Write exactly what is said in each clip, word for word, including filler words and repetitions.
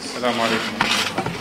السلام عليكم.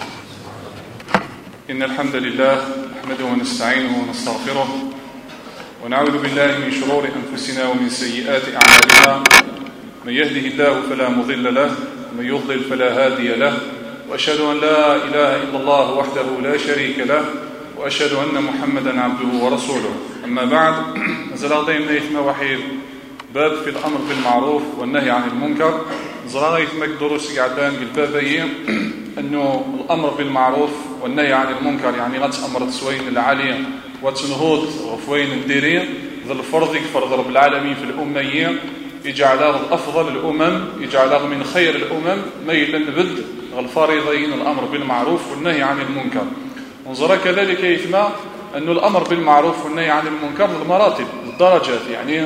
إن الحمد لله نحمده ونستعينه ونستغفره ونعوذ بالله من شرور أنفسنا ومن سيئات أعمالنا. من يهده الله فلا مضل له ومن يضلل فلا هادي له، وأشهد أن لا إله إلا الله وحده لا شريك له، وأشهد أن محمدا عبده ورسوله. أما بعد، زلاطي من إثم وحيد باب في الأمر بالمعروف والنهي عن المنكر. زلاطي إثمك دروس قعدان بالبابية أنه الأمر بالمعروف والنهي عن المنكر يعني غتأمر تسوين العالية وتنهض وفوين الديرية ذا الفرض يكفر رب العالمين في الأمية، يجعله الأفضل الأمم، يجعله من خير الأمم، ميلا نبد الفريضين الأمر بالمعروف والنهي عن المنكر. انظر كذلك إثما أن الأمر بالمعروف والنهي عن المنكر المراتب الدرجات، يعني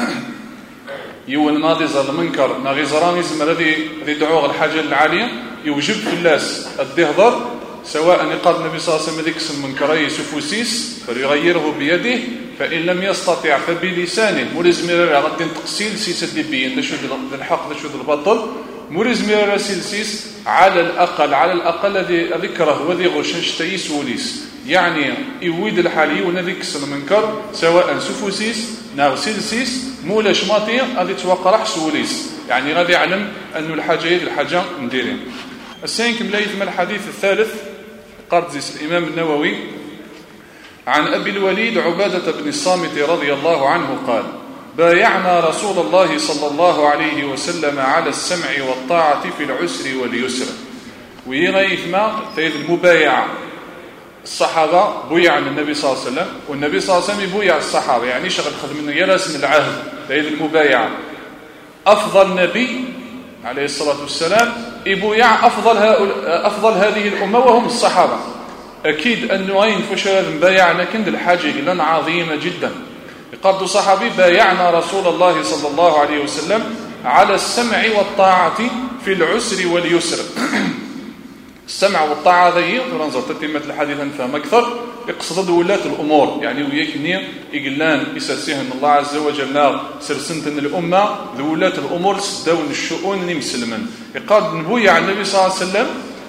يو الماضي زال المنكر ناغي زرانيزم الذي يدعوه الحاجة العالية يوجب في الناس الدهضر، سواء يقال النبي صلى الله عليه وسلم ذيك المنكر يسفوسيس فليغيره بيده، فإن لم يستطع فبلسانه. مولزم غادي تقسيل سيس بيين شو الحق شو الباطل، مولزم راسيلسيس على الأقل على الأقل الذي ذكره وذي غشنش تيس وليس، يعني يويد الحالي ونذيك المنكر سواء سفوسيس ناغسيلسيس مولا شماطي غادي توقرح سوليس، يعني غادي يعلم أن الحاجة هي الحاجة نديرين. السين كملايت من الحديث الثالث قال الإمام النووي عن أبي الوليد عبادة بن الصامت رضي الله عنه قال: بايعنا رسول الله صلى الله عليه وسلم على السمع والطاعة في العسر واليسر. ويغيث ما تيد المبايعة، الصحابة بويع النبي صلى الله عليه وسلم والنبي صلى الله عليه وسلم يبويع الصحابة، يعني شغل خذ منه يرسم العهد تيد المبايعة. أفضل نبي عليه الصلاة والسلام يبويع أفضل أفضل هذه الأمة وهم الصحابة. أكيد أنه أين فشل مبايعنا كند الحاجة لنا عظيمة جدا. قد صحابي بايعنا رسول الله صلى الله عليه وسلم على السمع والطاعة في العسر واليسر. السمع والطاعة ذي وننظر تتمة الحديث فهم أكثر يقصد ولاة الأمور، يعني ويكني يقلان إساسيهن الله عز وجل سرسنة الأمة ذولاة الأمور سدون الشؤون نمسلمن. يقال نبوي عن النبي صلى الله عليه وسلم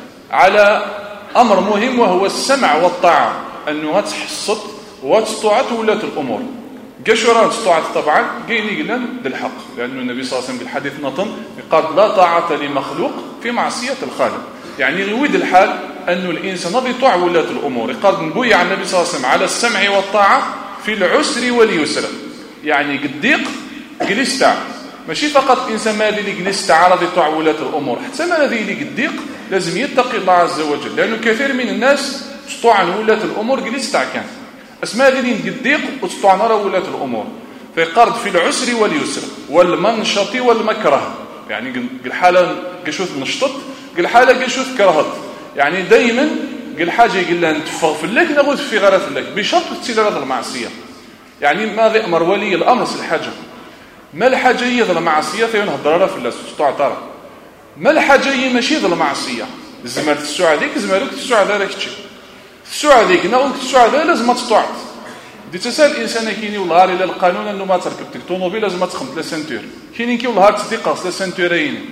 على أمر مهم وهو السمع والطاعة، أنه تحصت وتطاعت ولاة الأمور. قشورات تطاعت طبعا قين يقلان بالحق، لأن النبي صلى الله عليه وسلم بالحديث نطن يقال لا طاعة لمخلوق في معصية الخالق، يعني يريد الحال أن الإنسان يطاع ولاة الأمور. قال نبوي عن النبي صلى الله عليه وسلم على السمع والطاعة في العسر واليسر، يعني قديق جلستا، ماشي فقط إنسان ما الذي جلستا عرض يطاع ولاة الأمور، حتى ما الذي قديق لازم يتقي الله عز وجل، لأنه كثير من الناس تطاع عن ولاة الأمور جلستا كان اسماء الذين قديق وتطاع نرى ولاة الأمور. فيقارد في العسر واليسر والمنشط والمكره، يعني الحالة قشوث نشطت قل حالة قشوث كرهت، يعني دائما قل حاجة يقول لها نتفغفل لك نغوث في غرات لك بشرط تسير هذا المعصية. يعني ماذا أمر ولي الأمر الحاجة ما الحاجة هي ذا المعصية ثيون هضرها في الله تطاع ترى ما الحاجة هي ماشي ذا المعصية. زمالة السوعة ذيك زمالك السوعة ذلك تشي السوعة ذيك نغوك السوعة ذلك لازم تطاعت. دي تسأل الإنسان كيني والله إلى القانون أنه ما تركبتك طونوبيل لازم تخمت لا سنتور، كيني كي والله تدقص لا سنتورين،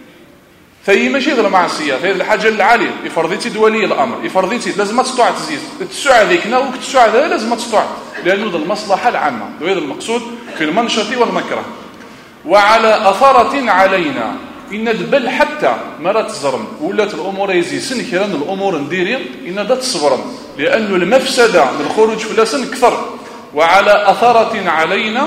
فهي ماشي غير معصيه، هي الحاجه العاليه يفرضيتي دولي الامر يفرضيتي لازم تطاع تزيد التسوع هذيك ناوك التسوع هذا لازم تطاع، لانه ذا المصلحه العامه وهذا المقصود في المنشط والمكره. وعلى اثره علينا ان دبل حتى مرات الزرم ولات الامور يزي سن كيران الامور نديري ان دا تصبرن، لانه المفسده من الخروج في لسن كثر. وعلى اثره علينا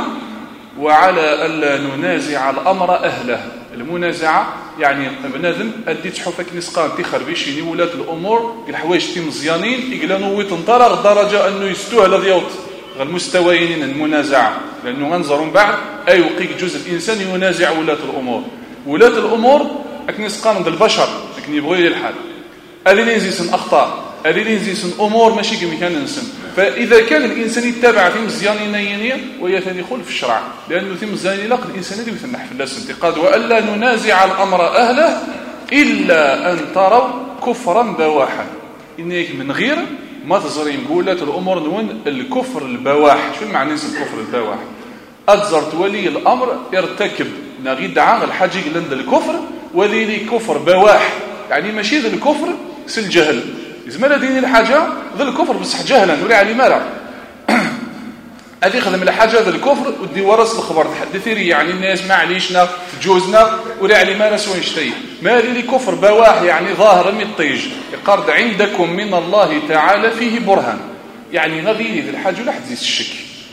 وعلى الا ننازع الامر اهله. المنازعه يعني بنادم ادي تحفك نسقان تخربيش يني ولات الامور الحوايج تي مزيانين يقلانو ويتنطرغ درجه انه يستوه لديوت المستويين المنازعه، لانه غنظر من بعد اي وقيك جزء الانسان ينازع ولات الامور. ولات الامور اك نسقان ذا البشر لكن يبغي الحال هذه اللي نزيسن اخطاء، هذه اللي نزيسن امور ماشي كما كان نسن. فاذا كان الانسان يتبع في مزيانين ينيه ويتدخل في الشرع، لانه في مزيانين لاق الانسان اللي يتنح في الله انتقاد والا ننازع الامر اهله الا ان تروا كفرا بواحا. انك من غير ما تزرين قولات الامور نون الكفر البواح. شو معنى الكفر البواح؟ أتزرت ولي الأمر يرتكب نغيد عن الحاجة لند الكفر وذي كفر بواح يعني ماشي ذا الكفر سل الجهل زمان ديني الحاجه ذا الكفر بصح جهلا ولا علي مالا هذه خدم الحاجه ذا الكفر ودي ورث الخبر تحدثي لي يعني الناس ما عليشنا تجوزنا ولا علي مالا سوى نشتي ما لي كفر بواح يعني ظاهر من الطيج يقرد عندكم من الله تعالى فيه برهان يعني نظيري ذا الحاجه ولا حد الشك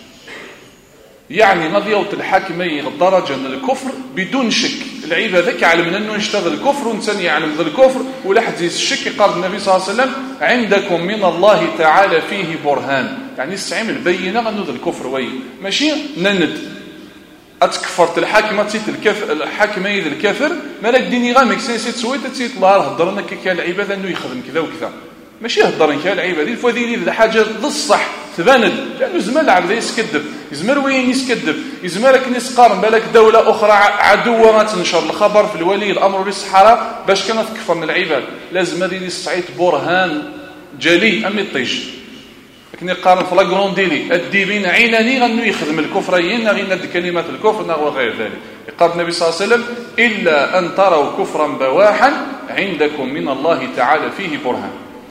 يعني نضيوت الحاكمي الدرجة من الكفر بدون شك العيبة ذكي على من أنه يشتغل الكفر ونسان يعلم ذا الكفر ولا حد الشك قال النبي صلى الله عليه وسلم عندكم من الله تعالى فيه برهان يعني السعيم البينة أنه ذا الكفر وي ماشي نند أتكفرت الحاكمة تسيت الكفر الحاكمي ذا الكافر مالك ديني غامك سيسيت سويت تسيت الله هضرنا كالعيبة أنه يخدم كذا وكذا ماشي هضرن كالعيبة ذي الفوذيني ذا حاجة ذا الصح تباند لأنه زمان العبد يسكذب يزمر وين يسكذب يزمرك ناس قارن بالك دولة أخرى عدوة ما تنشر الخبر في الولي الأمر بالصحراء باش كانت تكفر من العباد لازم هذه الصعيد برهان جلي أمي الطيش لكن يقارن في لاغرون ديلي الديبين عيناني غنو يخدم الكفريين غيند كلمات الكفر وغير ذلك يقال النبي صلى الله عليه وسلم إلا أن تروا كفرا بواحا عندكم من الله تعالى فيه برهان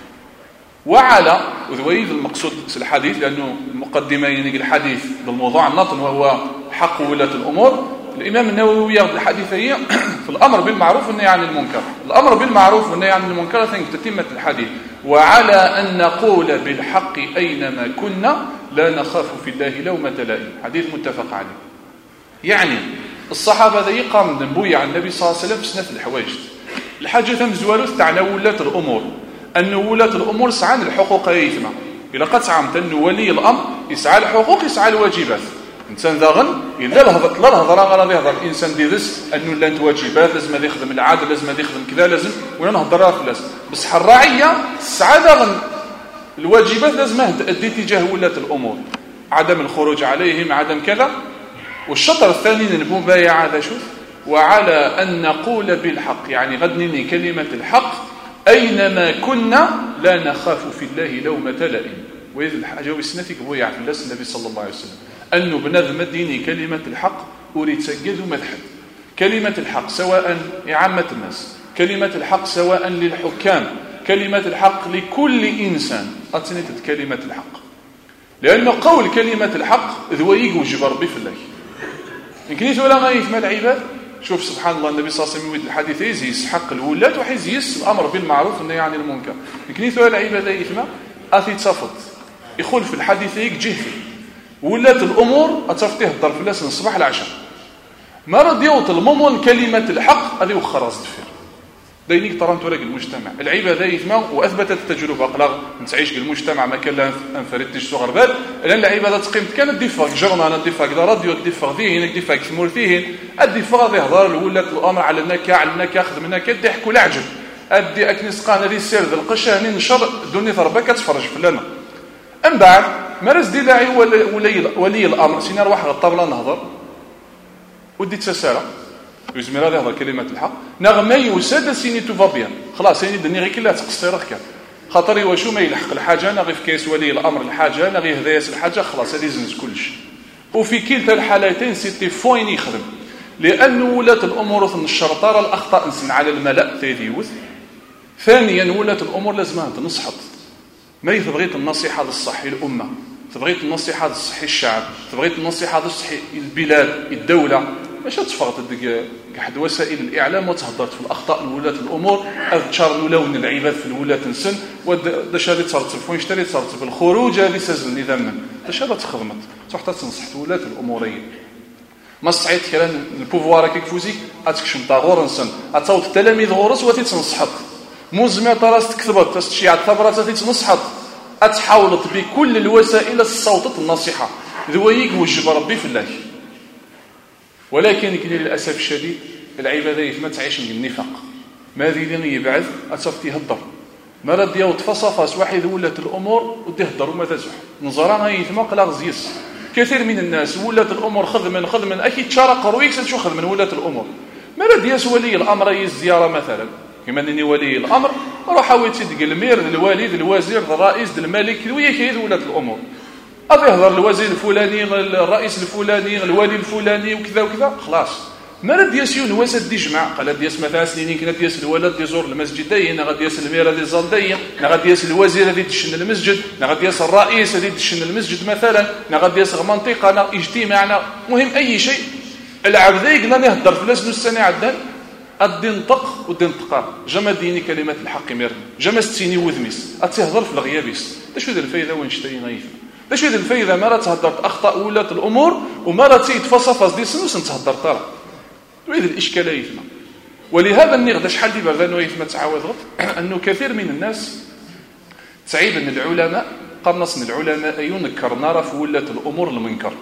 وعلى وذويذ المقصود في الحديث لأنه المقدمة يعني الحديث بالموضوع النطن وهو حق ولاة الأمور الإمام النووي يأخذ الحديث هي في الأمر بالمعروف والنهي عن المنكر الأمر بالمعروف والنهي عن المنكر تتمة الحديث وعلى أن نقول بالحق أينما كنا لا نخاف في الله لومة لائم حديث متفق عليه يعني الصحابة ذي قام نبوي عن النبي صلى الله عليه وسلم في سنة الحواجز الحاجة ثم زوالوث تعنى ولاة الأمور أن ولاة الأمور سعى الحقوق يثمى إلا قد سعمت أن ولي الأمر يسعى الحقوق يسعى الواجبات إنسان ذاغن إلا الهضر لا الهضر غير يهضر الإنسان دي ذس أنه لانت واجبات لازم يخدم العادل لازم يخدم كذا لازم ولا نهضرها في لازم بس الراعية سعى ذاغن الواجبات لازم أدي تجاه ولاة الأمور عدم الخروج عليهم عدم كذا والشطر الثاني المبايعة هذا شوف وعلى أن نقول بالحق يعني غدنني كلمة الحق أينما كنا لا نخاف في الله لومة لائم وإذا الحاجة وسنتك هو يعرف النبي صلى الله عليه وسلم أنه بنظم الدين كلمة الحق أريد تجد مدحا كلمة الحق سواء لعامة الناس كلمة الحق سواء للحكام كلمة الحق لكل إنسان أتنتت كلمة الحق لأن قول كلمة الحق ذو يوجب ربي في الله يمكن يتولى ما يثمى العباد شوف سبحان الله النبي صلى الله عليه وسلم الحديث يزيس حق الولاة وحيزيس الأمر بالمعروف والنهي عن المنكر يمكن يتولى العباد يثمى أثي تصفط يقول في الحديث يك جهفي ولاة الأمور أتصفتيه الضرب في اللسن الصباح العشاء ما رد يوطل ممون كلمة الحق هذه وخراز دفير دينيك طرانت ورق المجتمع العيبة ذا يثمى وأثبتت التجربة أقلاغ نتعيش بالمجتمع ما كان لها أنفردتش صغر بال لأن العيبة ذا تقيمت كانت دفاق جرنان الدفاق ذا راديو الدفاق ذيهن الدفاق ثمورثيهن الدفاق ذا يهضر الولاة الأمر على النكا على النكا أخذ منك الضحك والعجب أدي أكنس قانا ذي السير ذا القشة هنين نشر دوني ثربك تفرج في لنا أم بعد مرز دي لاعي ولي, ولي الأمر سينار واحد الطابلة نهضر ودي تساسارة يزمر هذا يهضر كلمة الحق نغمي يساد سيني توفابيان خلاص يعني دني غير كلها تقصيرك كان خاطري وشو ما يلحق الحاجة نغي في كيس ولي الأمر الحاجة نغي هذايس الحاجة خلاص هذه زنز كلش وفي كلتا الحالتين سيتي فوين يخدم لأن ولاة الأمور من الشرطارة الأخطاء نسن على الملأ ثانيوث ثانيا ولاة الأمور لازم تنصحط ما تبغيت النصيحة للصحي الأمة تبغيت النصيحة للصحي الشعب تبغيت النصيحة للصحي البلاد الدولة ماشي تفرط قاعد وسائل الإعلام وتهضرت في الأخطاء لولاة الأمور أذكر لون العباد في الولاة نسن وداش هذه تصرف وين اشتري تصرف في الخروج هذه سجل النظام داش هذا تخدمت تروح تنصح ولاة الأمورية ما صعيت كلام البوفوار كيك فوزيك اتكشم طاغور نسن اتاوت التلاميذ غورس وتي تنصحط مزمع طراس تكتبت تشيع الثبرات تي تنصحط اتحاولت بكل الوسائل الصوتة النصيحة ذويك وجب ربي في الله ولكن للأسف الشديد العبادة ما تعيش من النفاق ما ذي لين يبعث أتصفتي هدر ما رد يوت فصفاس واحد ولات الأمور ودي هدر وما تزح نظرانا يثمق لا غزيس كثير من الناس ولات الأمور خذ من خذ من أكيد شارق رويك شو خذ من ولات الأمور ما رد يس ولي الأمر يزيارة مثلا كما أنني ولي الأمر روح حاول تدق المير الوالد الوزير الرئيس الملك ويكيد ولات الأمور أبي يهضر الوزير الفلاني الرئيس الفلاني الوالي الفلاني وكذا وكذا خلاص ما راه دياس يون هو سد يجمع قال دياس مثلا سنين كنا دياس الولد يزور المسجد داين غادي دياس الميره دي زال داين غادي دياس الوزير غادي تشن المسجد غادي دياس الرئيس غادي تشن المسجد مثلا غادي دياس منطقه اجتماعنا مهم اي شيء العبد يقدر يهضر في الناس السنه عدان الدين طق والدين طقار جما ديني كلمات الحق مير جما ستيني وذميس اتهضر في الغيابيس اش هذا الفايده وين شتي نايف اش هذا الفايده ما راه تهضر اخطا ولاة الامور وما راه تيتفصفص دي سنوس نتهضر طرا وهذا الاشكاليه يفنا ولهذا النغد شحال ديما غنو يفما تعاود غط انه كثير من الناس تعيب ان العلماء قرنص من العلماء ينكر نرى في ولاة الامور المنكر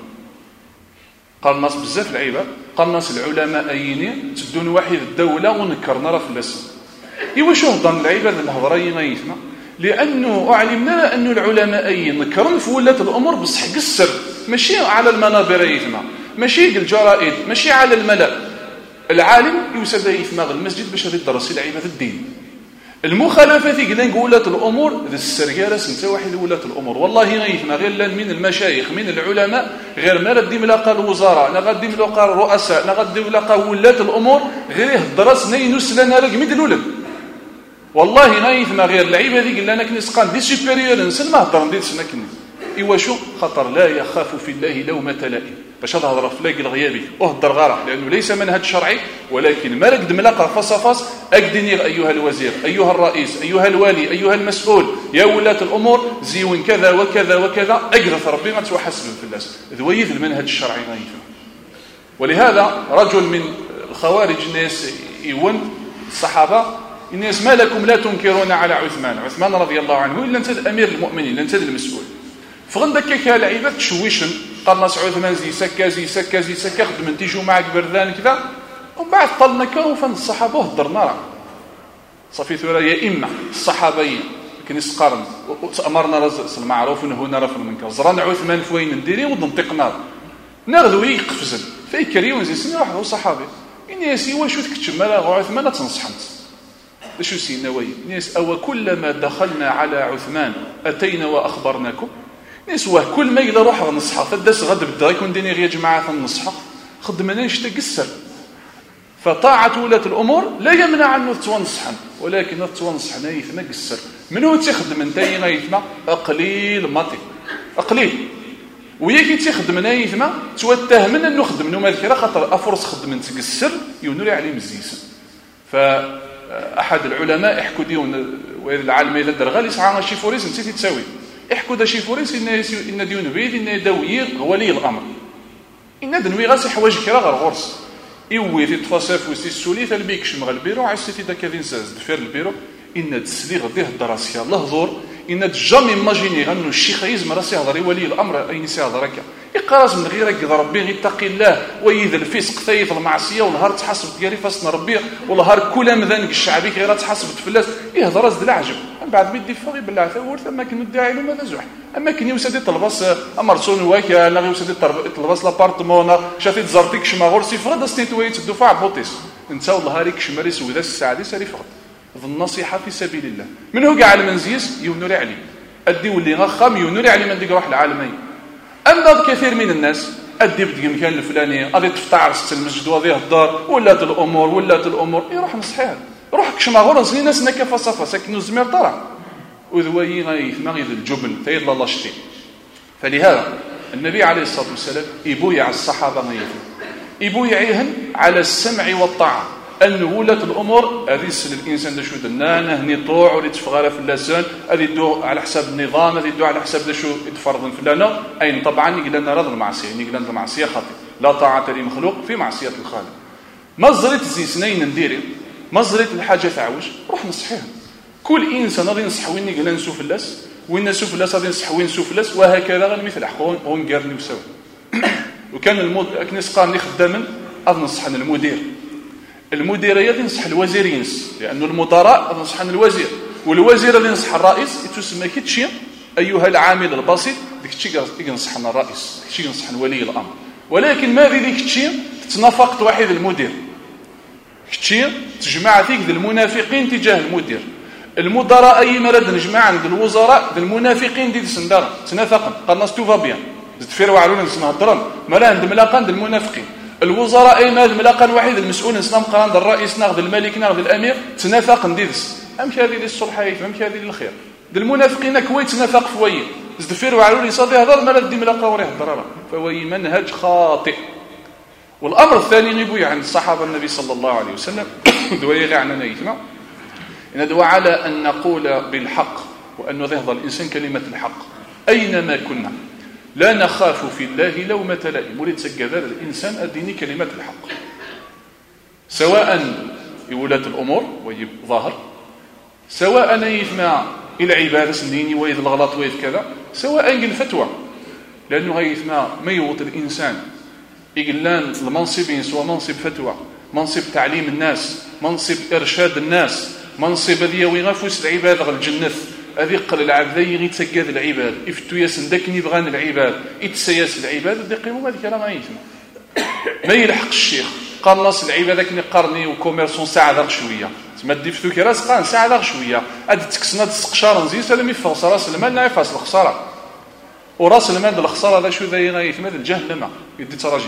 قرنص بزاف العيبه قرنص العلماء ايني تدون واحد الدوله ونكر نرى في الاسم ايوا شو هضن العيبه الهضره ينايفنا لانه علمنا ان العلماء ايين نكرن في ولاة الامور بصح قصر ماشي على المنابر يفما ماشي الجرائد ماشي على الملأ العالم يوسد يفما المسجد باش يدرس العيبه الدين المخالفات يقول ولاة الامور ذا السرقاره سنت واحد ولاة الامور والله غيفنا غير لان من المشايخ من العلماء غير ما غادي ملاقى الوزراء لا غادي ملاقى الرؤساء لا غادي ملاقى ولاة الامور غير يهضر نينوس لنا راه ميد الولد والله غيفنا غير العيبه هذيك اللي انا كنسقان دي سوبيريور نسن ما هضر ندير سنا كني ايوا شو خطر لا يخاف في الله لومة لائم باش هضر في لاقي الغيابي وهضر غرق لانه ليس منهج شرعي ولكن ما رقد ملاقى فصفص اقدني ايها الوزير ايها الرئيس ايها الوالي ايها المسؤول يا ولاة الامور زيون كذا وكذا وكذا اقرث ربي ما تحسب في الناس ذويذ المنهج الشرعي غيفه ولهذا رجل من الخوارج الناس يون الصحابه الناس ما لكم لا تنكرون على عثمان عثمان رضي الله عنه الا انت الامير المؤمنين انت المسؤول فغندك كالعيبه تشويشن قال ناس عثمان زي سكا زي سكا زي سكا خدم تيجوا معك بردان كذا ومن بعد طلنا كوفن الصحابه هضرنا صافي ثورة يا اما الصحابيين كنيس قرن امرنا رز المعروف ونهونا راه في المنكر زرنا عثمان فوين نديري وننطقنا ناخذ يقفزن فيكريون زي سني واحد صحابي اني سي واش تكتب مال عثمان تنصحنت شو سي نوايا ناس او كلما دخلنا على عثمان اتينا واخبرناكم ناس واه كل ما يقدر روح نصحى فداس غد بدا يكون ديني غير جماعه النصحى خدمناش تقصر فطاعه ولاة الامور لا يمنع انه تونصحن ولكن تونصحنا يثما قصر منو تخدم انت يثما قليل ماطي قليل وياكي تخدمنا يثما توتهمنا انه خدمنا ما ذكر خاطر افرس خدم تقصر يونري عليه مزيس ف احد العلماء يحكوا ديون وهذا العالم اذا در غالي ساعه شي فوريس انت تساوي يحكوا دا شي فوريس ان ان ديون بيد ان داوير ولي الامر ان دنوي غاسي حوايج كرا غير غرس ايوي في تفاصيل وسي السوليت البيكش مغ البيرو عسيتي دا كذين ساز دفير البيرو ان تسليغ ديه الدراسيه الله ظهور ان جامي ماجيني غنو الشيخ يزم راسي هضري ولي الامر اين سي هضرك يقراز من غير يقدر ربي يتقي الله ويذ الفسق ثيث المعصيه ونهار تحسبت ديالي فاصنا ربي ونهار كل مذنك الشعبي غير تحسبت فلاس يهضر از العجب من بعد بيدي فغي بالله ثور ثم كن الداعي له ماذا زح اما كن يوسدي طلباس امرسون واك لا يوسدي طلباس لابارتمون شافيت زرتيك شما غورسي فرد استنتويت الدفاع بوطيس انت والله هاريك شمري سودا السعدي ساري فقط النصيحه في سبيل الله من هو قاع المنزيس يونوري عليه ادي ولي غخام يونوري عليه من ديك روح العالمين اما كثير من الناس ادي بدي مكان الفلاني غادي تفتعر ست المسجد وهذه الدار ولات الامور ولات الامور يروح نصحيها روح كشما غور نسني ناس نكا فصفا ساكنوا الزمير طلع وذوي غيثما غير الجبن تايد الله شتي فلهذا النبي عليه الصلاه والسلام يبويع الصحابه غيثم يبويعيهم على السمع والطاعه أن ولاة الأمور هذه يسل الإنسان دا شو دنا هني طوع ولي تفغاله في اللسان هذه يدو على حساب النظام هذه يدو على حساب دا شو يتفرض فلانا أين طبعا يقول لنا رضا المعصية يقول لنا المعصية خاطئ لا طاعة لمخلوق في معصية الخالق ما زريت زي سنين نديري ما زريت الحاجة تعوج روح نصحيها كل إنسان غادي ينصح وين يقول لنا نسوف اللاس وين نسوف اللاس غادي نصح وين نسوف اللاس وهكذا غير مثل حقون ونقارني وسوا وكان المود كنيس قارني خداما أنصح المدير المدير ينصح الوزير ينس لأنه المدراء ينصح الوزير والوزير ينصح الرئيس يتسمى كتشي أيها العامل البسيط ديك الشيء ينصح الرئيس كتشي ينصح ولي الأمر ولكن ما ذي كتشي تنافقت واحد المدير كتشي تجمع فيك ذي المنافقين تجاه المدير المدراء أي مرض نجمع عند الوزراء ذي المنافقين دي تسندر تنافقن قال الناس توفا بيان تفيروا علونا نسمع الضرم ما لا عند ملاقان ذي المنافقين الوزراء ايما الملاقا واحد المسؤول نسنا مقران الرئيس ناخذ الملك ناخذ الامير تنافق نديرس امش هذه ديال الصلحيه امش هذه الخير ديال المنافقين كويت تنافق فوي زدفير وعلوا لي صدي هضر مال دي ملاقا وراه الضرره فهو منهج خاطئ. والامر الثاني يبوي عن الصحابه النبي صلى الله عليه وسلم دوي عن نيتنا ان دوا على ان نقول بالحق وان يظهر الانسان كلمه الحق اينما كنا لا نخاف في الله لومة لائم. ولد سجد الانسان اديني كلمه الحق سواء ولاة الامور ويب ظاهر سواء يثنى العباده سنيني ويذ الغلط ويذ كذا سواء الفتوى لانه هيثنى ما يوط الانسان يقلان المنصبين سواء منصب فتوى منصب تعليم الناس منصب ارشاد الناس منصب ذي ويغفوس العباد غل الجنة هذه قل العبد غي تسجد العباد افتو ياسن داكني بغان العباد يتسياس العباد ذي قيموا هذيك راه ما يسمع ما يلحق الشيخ قال نص العباد كني قرني وكوميرسون ساعه داك شويه تما ديفتو كي راس قان ساعه داك شويه هاد تكسنا السقشار نزيد سلام يفصل راس المال لا يفاس الخساره وراس المال الخساره هذا شو ذا غيثما الجهنم يدي تراجي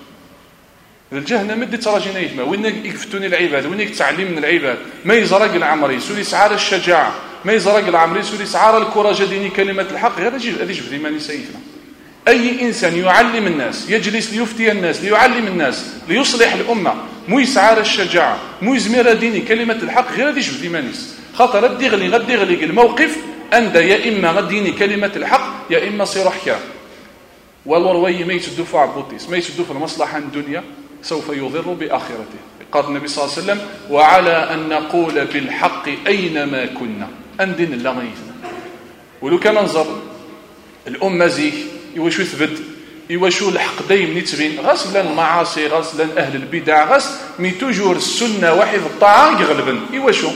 الجهنم يدي تراجي نيثما وين يفتوني العباد وين يتعلم من العباد ما يزرق العمري سوري سعار الشجاعه ما يزرق العمري سوري سعار الكوراج ديني كلمه الحق غير اجي هذه جبدي ماني سيفنا. اي انسان يعلم الناس يجلس ليفتي الناس ليعلم الناس ليصلح الامه مو يسعار الشجاعه مو يزمير ديني كلمه الحق غير هذه جبدي مانيس خاطر غدي غلي غدي غلي الموقف أنت يا إما غديني كلمة الحق يا إما صير حكام والله روي ما يتدو في عبوتيس ما يتدو في المصلحة الدنيا سوف يضر بآخرته. قال النبي صلى الله عليه وسلم وعلى أن نقول بالحق أينما كنا أندن الله غيثنا. ولو كان ننظر الأمة زيك يوشو ثبت يوشو الحق دايم نتبين غسلا المعاصي غسلا أهل البدع غس مي توجور السنة واحد الطاعة يغلبن يوشو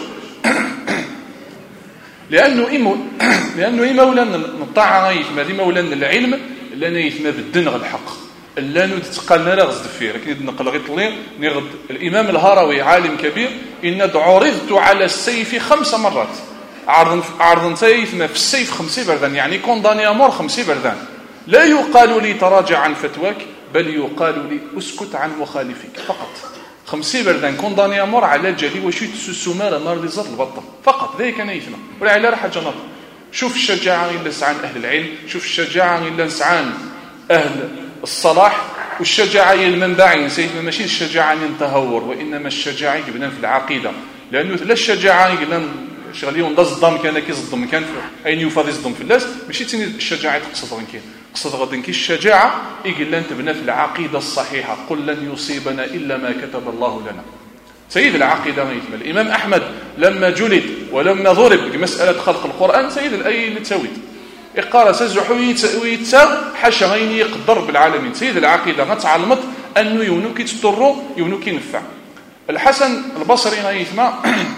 لأنه إمو لأنه إما ولا نطاع يثما ديما ولا العلم لأن يثما بالدنغ الحق لا نتقال نرى غزد فيه لكن نقل غير طليل نغد الإمام الهروي عالم كبير إن عرضت على السيف خمس مرات عرض عرض يثما في السيف خمسة بردان يعني كونداني أمور خمسة بردان لا يقال لي تراجع عن فتواك بل يقال لي اسكت عن مخالفك فقط. خمسين بردان كونداني امور على جالي وشي تسوسوماره مار لي زاد البطه فقط ذاك انا يفهم ولا على راح جنط. شوف الشجاعه الا سعان اهل العلم شوف الشجاعه الا سعان اهل الصلاح والشجاعه هي المنبع سيدنا ماشي الشجاعه اللي تهور وانما الشجاعه يبنى في العقيده لانه لا الشجاعه يقول شغليهم ضم كان كيصدم كان اين يفاض يصدم في الناس ماشي تني الشجاعه تقصد غير كاين قصد غادي كي الشجاعه يقول لن تبنى في العقيده الصحيحه قل لن يصيبنا الا ما كتب الله لنا. سيد العقيده يتم الامام احمد لما جلد ولما ضرب بمساله خلق القران سيد الايه اللي تسويت اقرا سزح ويتسا حاشا غيني يقدر بالعالمين. سيد العقيده غتعلمت انه يونو كيتضروا يونو كينفع. الحسن البصري غيثما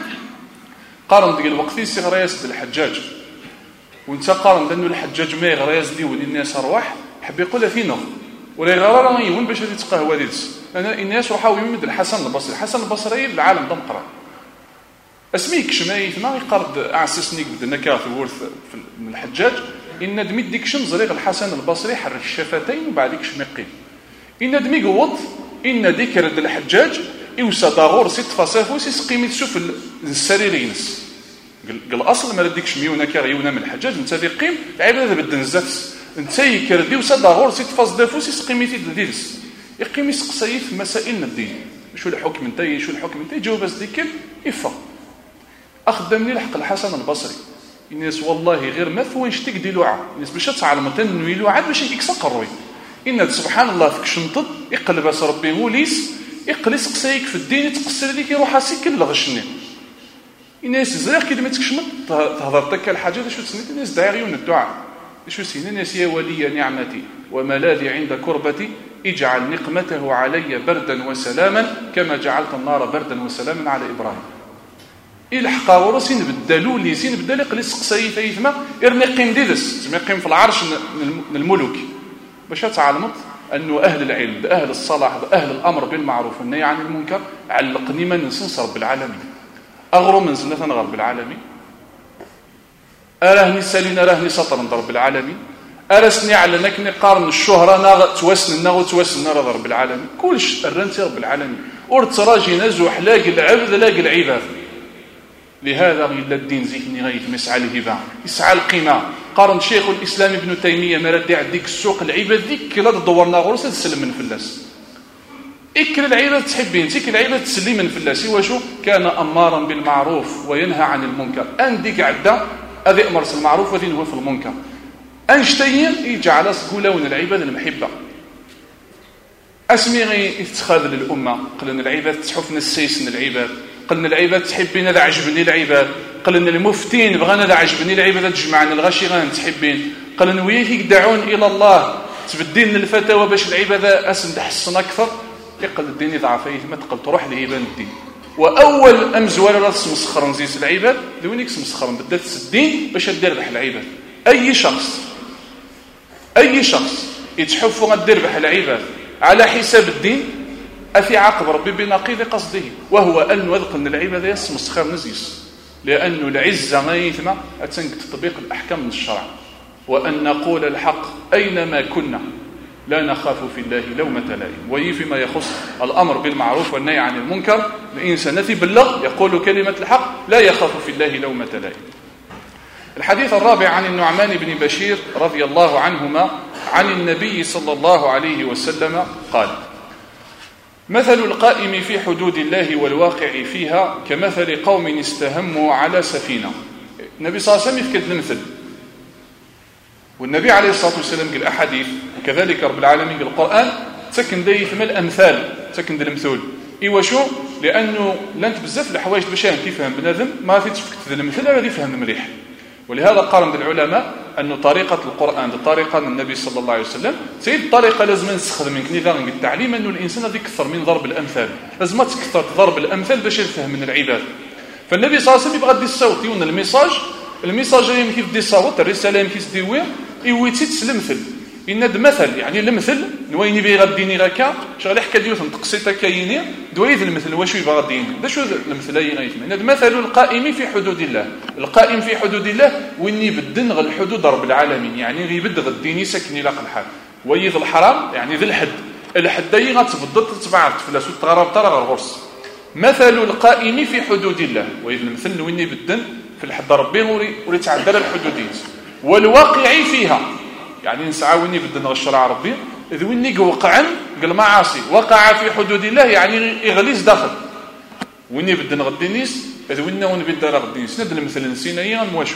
قارن ديال الوقت في غرياس الحجاج وانت قارن لانه الحجاج ما غرياس ديول الناس ارواح حب يقول فينا ولا غرار يون باش تتقهوى ديس انا الناس روحوا يمد الحسن البصري. الحسن البصري العالم ده مقرا اسميك شمايث ما يقرد اعسسني بدنا كاث ورث من الحجاج ان دمي ديك شم زريق الحسن البصري حرك الشفتين وبعديك شمقين ان دمي قوط ان ذكر الحجاج يوسى داغور ست فصافو سيسقيمي تشوف السريرينس قال الاصل ما رديكش ميونا كيغيونا من الحجاج انت ذي قيم العباده بالدنزات انت يكردي وسا داغور ست فاص دافو سيسقيمي تديرس يقيم يسقسي في مسائل الدين شو الحكم نتاي شو الحكم نتاي جاوب اس ديك يفا اخدمني الحق الحسن البصري الناس والله غير ما ثوينش تقدي لوعه الناس باش تعلم تنو لوعه باش يكسق الروي ان سبحان الله فيك شنطط يقلب اس ربي وليس يقلس قسايك في الدين تقصر ديك يروح اسيك لغشني الناس زريق كي ما تكشمط تهضر تك الحاجه شو تسنيت الناس داعيون الدعاء شو سين الناس يا ولي نعمتي وملاذي عند كربتي اجعل نقمته علي بردا وسلاما كما جعلت النار بردا وسلاما على ابراهيم. الحق ورسين بدلوا لي سين بدل يقلس قساي فيثما ارني قيم ديدس ما يقيم في العرش الملوك باش تعلمت انه اهل العلم اهل الصلاح اهل الامر بالمعروف والنهي عن المنكر علقني من ننصر رب العالمين اغرو من سنه رب العالمين اراهني سالين اراهني سطر رب العالمين أرسني على نكني قارن الشهرة ناغ توسن ناغ توسن ناغ رب العالمين كلش الرنتي رب العالمين ورتراجي نزوح لاقي العبد لاقي العباد. لهذا إلا الدين زيكني غيث مسعى الهبة يسعى القيمة. قارن شيخ الإسلام ابن تيمية مرد عندك السوق العباد ذيك لا تدورنا غرسة تسلم من فلاس إكل العباد تحبين تيك العباد تسلي من فلاس وشو كان أمارا بالمعروف وينهى عن المنكر. أنديك عدة أذي أمر المعروف وذي نهى في المنكر. أنشتين يجعل سقولون العباد المحبة أسمي غي اتخاذ للأمة قلنا العباد تحفنا السيسن العباد قلنا العباد تحبين هذا عجبني العباد قلنا المفتين بغانا هذا عجبني العباد تجمعنا الغاشي غان تحبين قلنا وياك يدعون إلى الله تبدين الفتاوى باش العباد أسن تحسن أكثر يقل الدين ضعف ما تقل تروح لهيبان الدين. وأول أمزوال راس مسخر نزيس العباد ذونيك مسخر بدات الدين باش دير بح العباد. أي شخص أي شخص يتحف غدير بح العباد على حساب الدين أفي عاقب ربي بنقيض قصده وهو أن نذق أن العباد يسمس خير نزيس لأن العزة ما يثمى أتنك تطبيق الأحكام من الشرع وأن نقول الحق أينما كنا لا نخاف في الله لومة لائم. وي فيما يخص الأمر بالمعروف والنهي عن المنكر الإنسان الذي بلغ يقول كلمة الحق لا يخاف في الله لومة لائم. الحديث الرابع عن النعمان بن بشير رضي الله عنهما عن النبي صلى الله عليه وسلم قال مثل القائم في حدود الله والواقع فيها كمثل قوم استهموا على سفينة. النبي صلى الله عليه وسلم يفكد المثل والنبي عليه الصلاة والسلام قال أحاديث وكذلك رب العالمين قال القرآن تكن دي ثم الأمثال تكن دي المثول إيوا شو لأنه لانت بزاف الحوايج باش تفهم بنادم ما في تفكت المثل هذا يفهم مليح. ولهذا قارن العلماء أن طريقة القرآن طريقة النبي صلى الله عليه وسلم سيد طريقة لازم نستخدم من نظام التعليم أنه الإنسان هذا يكثر من ضرب الأمثال لازم تكثر ضرب الأمثال باش يفهم من العباد. فالنبي صلى الله عليه وسلم يبغى يدي الصوت يون الميساج الميساج يمكن يدي الصوت الرسالة يمكن تديوه يويتي تسلمثل إن مثل يعني المثل نويني بي غديني غاكا شغل حكا ديوث نتقصيتا كايني دويث المثل واش يبغى غديني دا شو المثل اي غيثم إن مثل القائم في حدود الله. القائم في حدود الله وين يبدن غل حدود رب العالمين يعني غيبد غديني سكني لاق الحال ويذ الحرام يعني ذي الحد الحد اي غتبدل تتبعت فلاس وتغرب ترى غرس. مثل القائم في حدود الله ويذ المثل وين يبدن في الحد ربي وري تعدى الحدوديات والواقع فيها يعني نسعاوني بدنا الشرع ربي إذ ويني وقعا قال معاصي وقع في حدود الله يعني إغليس داخل ويني بدنا غدينيس إذ ويني ون بدنا غدينيس ند المثل نسينا مواشو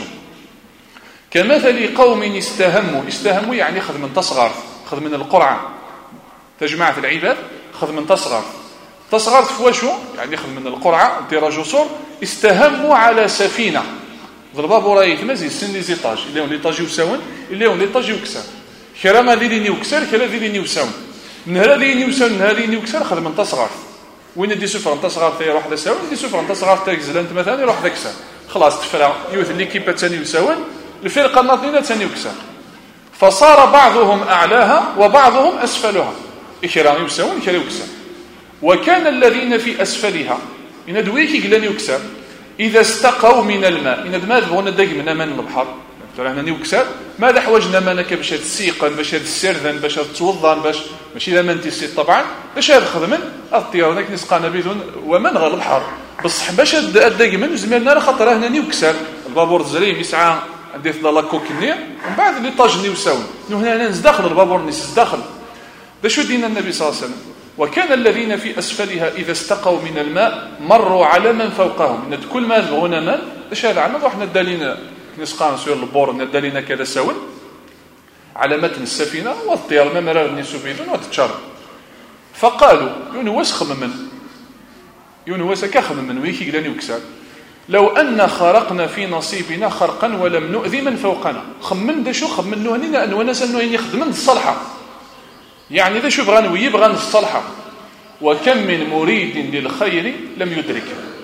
كمثل قوم استهموا استهموا يعني خذ من تصغر خذ من القرعة تجمعة العباد خذ من تصغر تصغر فواشو يعني خذ من القرعة دير جسور استهموا على سفينة ضرباب وراي تمازي السن لي زيطاج اللي هو ليطاج يساون اللي هو ليطاج يكسر كرا ما ذي لي يكسر كرا ذي لي يساون نهار ذي يساون نهار ذي يكسر خذ من تصغر وين دي سفر انت صغار تي روح لساون دي سفر انت صغار تاكزل انت مثلا يروح ذاكسر خلاص تفرع يوث ليكيبا ثاني يساون الفرقه الناطقه ثاني يكسر فصار بعضهم اعلاها وبعضهم اسفلها كرا يساون كرا يكسر وكان الذين في اسفلها ان دويكي قلان يكسر إذا استقوا من الماء إن ماذا بغونا داق من أمان البحر ترى هنا نيوكسر ماذا حوجنا مانك باش تسيقن باش تسردن باش توضن باش ماشي إذا ما انت سيت طبعا باش خدمن الطيار هناك نسقانا بيذون ومن غير البحر بصح باش داق من زميلنا راه خاطر هنا نيوكسر البابور الزريم يسعى عندي في لاكوك النير ومن بعد اللي طاج نيوساون هنا نزداخل البابور نيس داخل دا شو دينا النبي صلى الله عليه وسلم وكان الذين في أسفلها إذا استقوا من الماء مروا على من فوقهم إن كل ما يبغون ماء إيش هذا عنا روحنا دالينا نسقان سوير البور ندالينا كذا سوين على متن السفينة والطيار ما مرار النسو بيدون وتتشرب فقالوا يونو واسخم من يونو واسكخم من ويكي قلاني وكسر لو أن خرقنا في نصيبنا خرقا ولم نؤذي من فوقنا خمن دا شو خمن نوهنينا أن وناس أنه يخدمن الصلحة يعني ذا شو بغان ويبغان الصلحة وكم من مريد للخير لم يدرك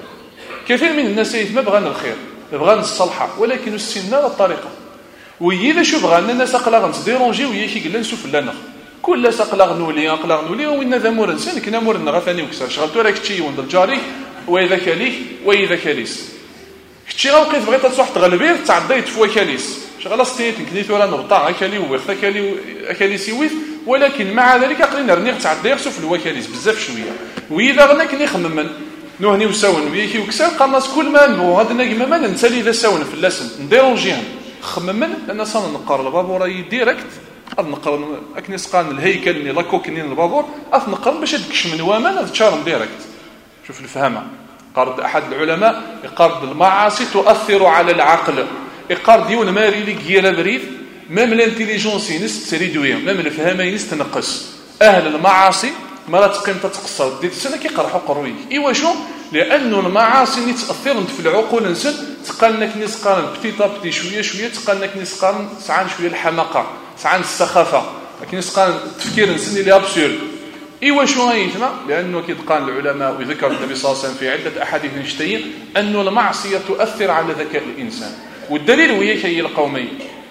كثير من الناس ما بغان الخير بغان الصلحة ولكن السنة الطريقة ويذا شو بغان الناس أقلاغ نديرونجي وياكي قلنا نسوف لنا كل ساقلاغ نولي أقلاغ نولي وإن ذا مور إنسان كنا مور نغفاني وكسر شغلتو راك تشي وند الجاري وإذا كاليك وإذا كاليس كتشي غوقيت بغيت تصح تغلبير تعديت فوا كاليس شغل ستيتن كنيت ولا نبطا هكالي ويخ هكالي هكالي سيويث ولكن مع ذلك قلنا نرني تعدي خصو في الوكاليس بزاف شويه واذا غنا كني خممن نوهني وساون وياكي وكسر قالناس كل ما نبغوا هذا نجم ما ننسالي اذا ساون في اللسن نديرونجيهم خممن لان صار نقر البابور اي ديريكت نقر اكني سقان الهيكل اللي لاكو كنين البابور اث نقر باش تكش من وامان تشارم ديريكت شوف الفهمه قرض احد العلماء يقرض المعاصي تؤثر على العقل يقرض ديون ماري لي غير بريف ميم الانتيليجونس ينس تريدويا ميم الفهمه ينس تنقص اهل المعاصي ما لا تقيم تتقصر ديت السنه كيقرحوا قروي ايوا شو لانه المعاصي اللي تاثر في العقول نسن تقالنك نسقان بتيتا بتي شويه شويه تقالنك نسقان سعان شويه الحماقه سعان السخافه لكن نسقان التفكير نسن اللي ابسورد ايوا شو غايتنا لانه كيتقال العلماء وذكر النبي صلى الله عليه وسلم في عده احاديث نشتين انه المعصيه تؤثر على ذكاء الانسان والدليل هو كي القومي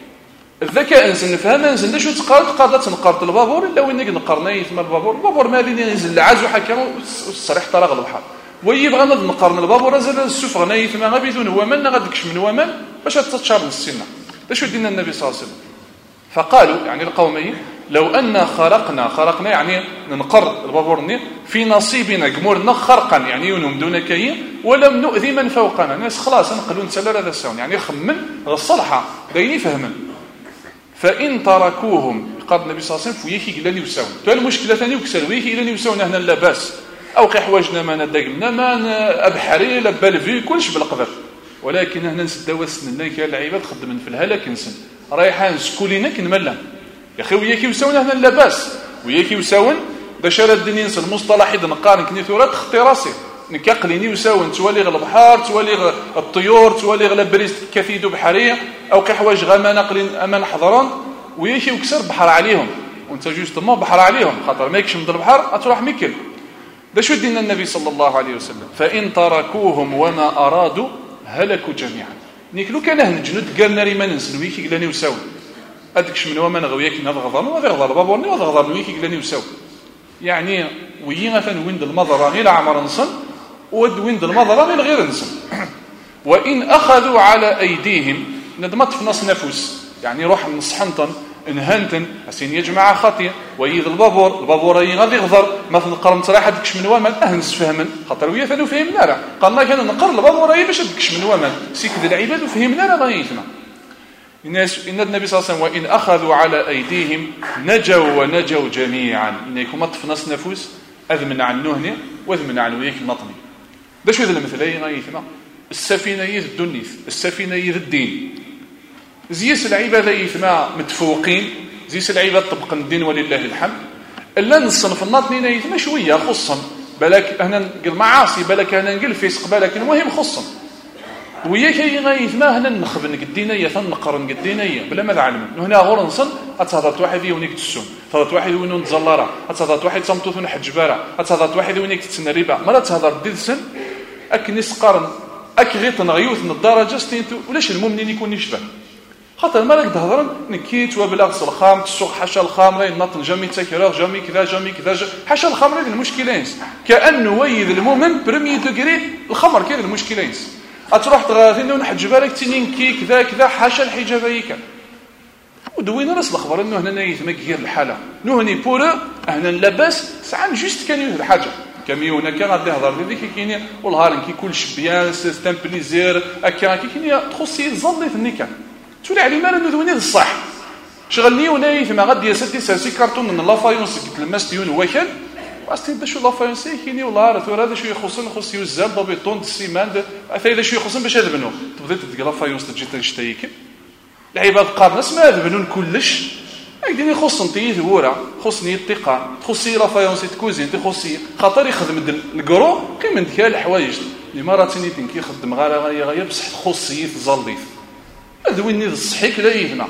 الذكاء انسان نفهم انسان شو تقال قاده تنقرط البابور الا وين نقرناي ثم البابور البابور مالي ينزل العز وحكى الصريح طرق البحر ويبغى نقرن البابور نزل السوف غناي ثم ما بدون هو من غدكش من ومن باش تتشار السنه شو دينا النبي صلى الله عليه وسلم فقالوا يعني القومي لو ان خرقنا خرقنا يعني ننقر البابور في نصيبنا جمهورنا خرقا يعني ينهم دون كي ولم نؤذي من فوقنا الناس خلاص نقلوا نتسلل هذا السون يعني خمن الصلحه دايني فهمن فإن تركوهم قال النبي صلى الله عليه وسلم فيكي قلاني وساون تو المشكله ثاني وكسر ويكي قلاني وساون هنا لا باس او كي حواجنا ما ندقنا ما ابحري لا بالفي كلش بالقدر ولكن هنا نسداو سننا كاع العباد خدمن في الهلاك نسن رايحان سكولينا كنملا يا اخي وياكي وساون هنا لا باس وياكي وساون باش راه الدنيا نسن المصطلح اذا نقارن كني ثورات اختي راسي نكقليني وساون تولي غ البحار تولي الطيور تولي غ بريست كثيدو بحريه او كي حوايج غما نقلين امان حضران وياكي وكسر بحر عليهم وانت جوستمون بحر عليهم خاطر ما يكش من البحر تروح مكل ده شو دينا النبي صلى الله عليه وسلم فإن تركوهم وما أرادوا هلكوا جميعا نيكلو كان هن جنود قالنا لي ما ننسن ويكي قلاني وساو أدكش من وما نغوياك نضغضان وما ضغضان بابورني وضغضان ويكي قلاني وساو يعني ويينا ثان ويند المضراني لعمر نصن ود ويند المضراني لغير نصن وإن أخذوا على أيديهم ندمت في نص نفوس يعني روح نصحنطن انهنتن حسين يجمع خطية ويذ البابور البابور غادي يغضر مثلا قرمت راح دكش من ومن اهنس فهمن خاطر ويا ثانو فهمنا راه قالنا كان نقر البابور باش دكش من ومن سيكد العباد وفهمنا راه غايتنا الناس ان النبي صلى الله عليه وسلم وان اخذوا على ايديهم نجوا ونجوا جميعا انكم طفنس نفوس اذمن عن نهنه واذمن عن وياك نطني باش هذا المثلين غايتنا السفينه يذ الدنيث السفينه يذ الدين زيس العبادة يثما متفوقين زيس العبادة طبقا الدين ولله الحمد إلا نصنف الناطنين يثما شوية خصا بالك هنا نقل معاصي بالك هنا نقل فيسق بالك المهم خصا وياك يثما هنا نخبن قدينية ثنقرن قدينية بلا ماذا علم هنا غور نصن أتهضرت واحد يونيك تسون أتهضرت واحد يونون تزلارة أتهضرت واحد صمتوث حجبارة أتهضرت واحد يونيك تتسنى ربا مرة تهضر ديدسن أكنس قرن أكغيط نغيوث من الدرجة ستينتو ولاش المؤمنين يكون يشبه خاطر مالك تهضرن نكيت وبلاغ الخام تسوق حاشا الخمر نط جامي تكرار جامي كذا جامي كذا حاشا الخمر هذه المشكلين كانه ويذ المؤمن بريمي دوغري الخمر كاين المشكلين تروح تغاثين ونحج بالك تنين كي كذا كذا حاشا الحجاب هيك ودوينا راس الخبر انه هنا نايث مكير الحاله نهني بورا هنا لاباس ساعه جوست كان يوث الحاجه كاميونا كان غادي يهضر ذيك كاين والهار كي كل شبيان سيستم بليزير هكا كي كاين تخصي ظلي في النكاح تولي علي مالا ندوني الصح شغلني ونايث ما غادي يسدي ساسي كارتون من لافايونس قلت لماس ديون واكل واستي دا شو لافايونس كيني والله راه ثور هذا شو يخصن خص يوزال ضبيطون السيمان حتى اذا شو يخصن باش هذبنو تبدا تدق لافايونس تجي تشتيك العباد قارنس ما هذبنون كلش يقدر يخصن تي ثوره خصني الثقه خصي لافايونس تكوزين تخصي خاطر يخدم الكرو قيمه ديال الحوايج اللي مرات نيتين كيخدم غير غير غير بصح خصي تزليف هذا وين الصحيك لا يفنى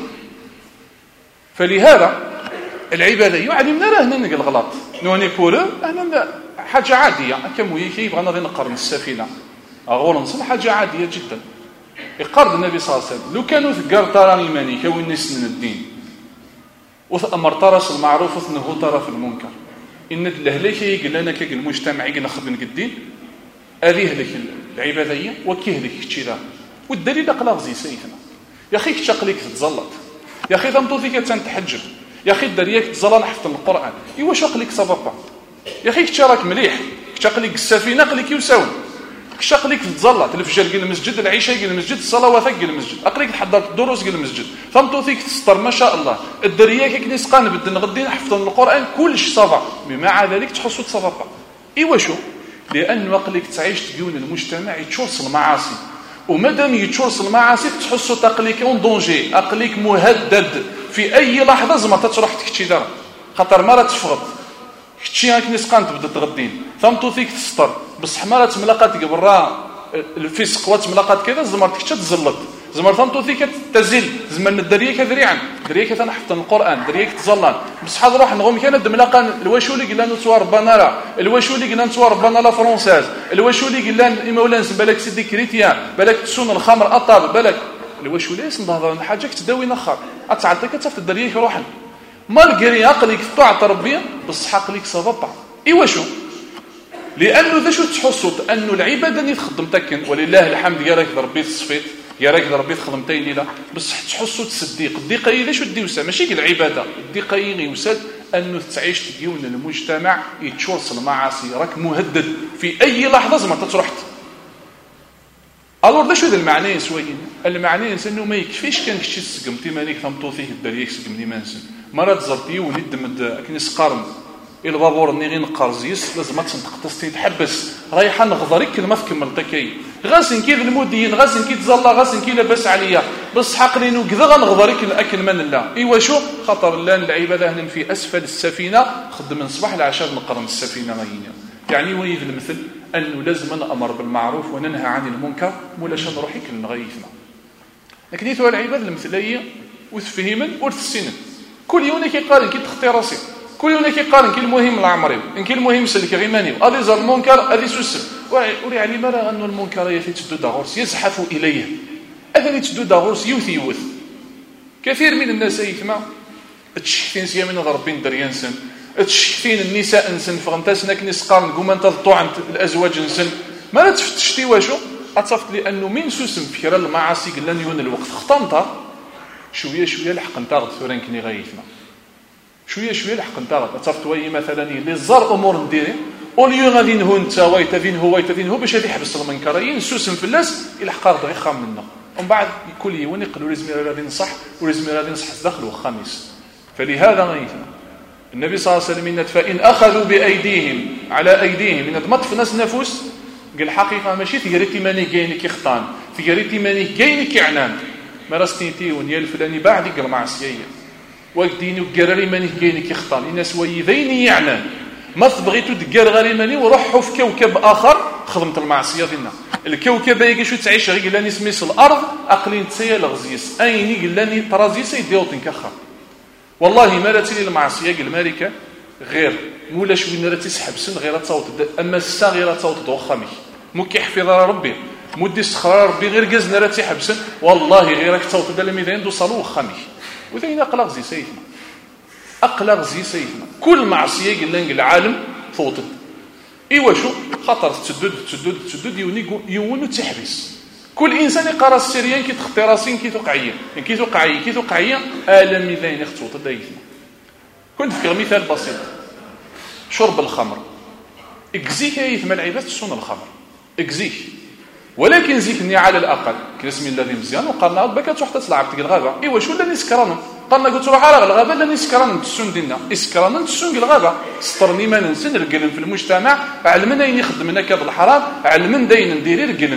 فلهذا العباده يعلمنا راه هنا نلقى الغلط نوني بور انا حاجه عاديه كم ويكي يبغى نغي نقرن السفينه اغور نصل حاجه عاديه جدا يقرض النبي صلى الله عليه وسلم لو كانوا ثقار ترى الايماني كون ناس من الدين وامر طرس المعروف وثنه طرف المنكر ان الاهلك يقول لنا كي المجتمع يقول نخدم قدين هذه لك العباديه وكيه لك الشراء والدليل اقلاغ زي سيدنا يا اخي كتشقليك تتزلط، يا اخي تمطوطي كتنتحجب، يا اخي الدرياك تزلط حفظ القران، ايوا شقليك صافا، يا اخي كتشارك مليح، كتشقليك السفينه قليك يساوي، كتشقليك تتزلط الفجر قال المسجد، العشاء قال المسجد، الصلوات قال المسجد، اقليك تحضر الدروس قال المسجد، فمطوطيك تستر ما شاء الله، الدرياك كني سقان بدنا غدين حفظ القران كلش صافا، مع ذلك تحسوا تصافا. ايوا شو؟ لأنه أقلك تعيش تقول المجتمع يتشرس المعاصي، ومادام يتشرس المعاصي تحسوا تقليك اون دونجي، أقلك مهدد في أي لحظة زعما تروح تكتشي دار، خاطر ما راه تفغط كتشي هاك نسقان تبدا تغدين، ثمتو فيك تستر، بصح ما راه تملقات قبرا الفسق وتملقات كذا زعما تكتشي تزلط، زعما ثمتو فيك تزل، زعما الدريه كذريعا، دريه كتنحفظ القرآن، دريه كتزلان، بصح نروح نغم كان دملقان الواشولي قال لنا نتوار بنالا، الواشولي قال لنا نتوار بنالا فرونساز، الواشولي قال لنا مولانا بالك سيدي كريتيان، بالك تسون الخمر اطاب، بالك الواشولي نهضر عن حاجه كتداوي نخر، اتعطي كتفت الدريه روحا، مالغري عقلك طاعه ربي بصح عقلك صافا. ايوا شو؟ لانه ذا شو تحسوا انه العباده اللي خدمتك ولله الحمد يا راك ربي تصفيت، يا راك ربي خدمتين ليله، بصح تحسوا تصديق الدقه اذا شو ديوسا ماشي العباده، الدقه يوسد انه تعيش تديون المجتمع يتشورس المعاصي، راك مهدد في اي لحظه زعما تروح. الور ذا شو ذا المعنى سوين؟ المعنى انه ما يكفيش كان كشي سقمتي مانيك ثمطو فيه الدريك سقمني مانسن، مرات زرتي ولد مد كني سقارم الى بابور ني غير نقرزيس لازم تنتقطس تحبس رايحه نغضرك كلمه تكمل تكاي غاسن كي المدين غاسن كي تزلا غاسن كي لاباس عليا بصح عقلي كذا غنغضرك الاكل من الله. ايوا شو خطر الله العباده هنا في اسفل السفينه خدم من الصباح العشاء نقرن السفينه غينا، يعني وين المثل انه لازم نامر بالمعروف وننهى عن المنكر ولا شان نروح يكل نغيثنا. لكن يثوا العباد المثليه وتفهمن وتسنن كل يوم كيقارن كي تخطي راسي، كل يوم كيقارن كي المهم العمري ان كي المهم سلك غيماني ادي زال المنكر ادي سوس وري علي مرا انه المنكر يتدو دغورس يزحف اليه اذا يتدو دغورس يوثي يوث. كثير من الناس يثما تشحفين سيا من ربين دريانسن، تشحفين النساء انسن فغنتاسنا كنيس قارن قوم انت طوع الازواج انسن ما لا تفتشتي واشو اتصفت لانه من سوسم فكره المعاصي قلنا يون الوقت خطنطه شويه شويه لحق انت غثورن كني غيثنا شويه شويه لحق انت اتصفت وي مثلا لي زار امور نديري اوليو غادي نهو انت وايت فين هو وايت فين هو باش غادي يحبس المنكرين سوسم في الناس الى حقار غير خام منا ومن بعد كل يوم يقولوا لازم غادي نصح ولازم غادي نصح الداخل والخميس. فلهذا غيثنا النبي صلى الله عليه وسلم فإن أخذوا بأيديهم على أيديهم إن ضمت في ناس نفوس قال الحقيقة ماشي تقريتي ماني جاينك يخطان تقريتي ماني جاينك يعنان ما رستيتي ونيا الفلاني بعد يقر معصية وقديني وقرري ماني جاينك يخطان الناس ويذيني يعنان ما تبغيتو تقر غير ماني وروحوا في كوكب آخر خدمت المعصية دينا الكوكب يجي شو تعيش غير لاني سميس الأرض أقلين تسيا لغزيس أيني قال لاني ترازيس يديو تنكخر والله ما راتي المعصيه قال الملكه غير مولاش وين راتي تسحب سن غير تصوت اما السا غير تصوت دوخامي مو كيحفظ ربي مودي سخر ربي غير جزنا راتي حبسن والله غيرك تصوت دال الميدان دو صالو خامي وثين اقلق زي سيفنا اقلق زي سيفنا كل معصيه قال لنا العالم فوتد ايوا شو خطر تسدد تسدد تسدد يوني يونو تحبس كل انسان يقرا السريان كي تخطي راسين كي توقعيه كي توقعيه كي توقعيه الم ميزان يخطوط دايثنا. كنت في مثال بسيط شرب الخمر اكزيك يثم العباد تسون الخمر اكزيك ولكن زيكني على الاقل كاسم الذي مزيان وقالنا بك تروح تلعب تلقى الغابه ايوا شو اللي سكران قالنا قلت روح على الغابه اللي سكران تسون دينا اسكران تسون الغابه سطرني ما ننسى نرجل في المجتمع علمنا يخدمنا كذا الحرام علمنا داين ندير رجل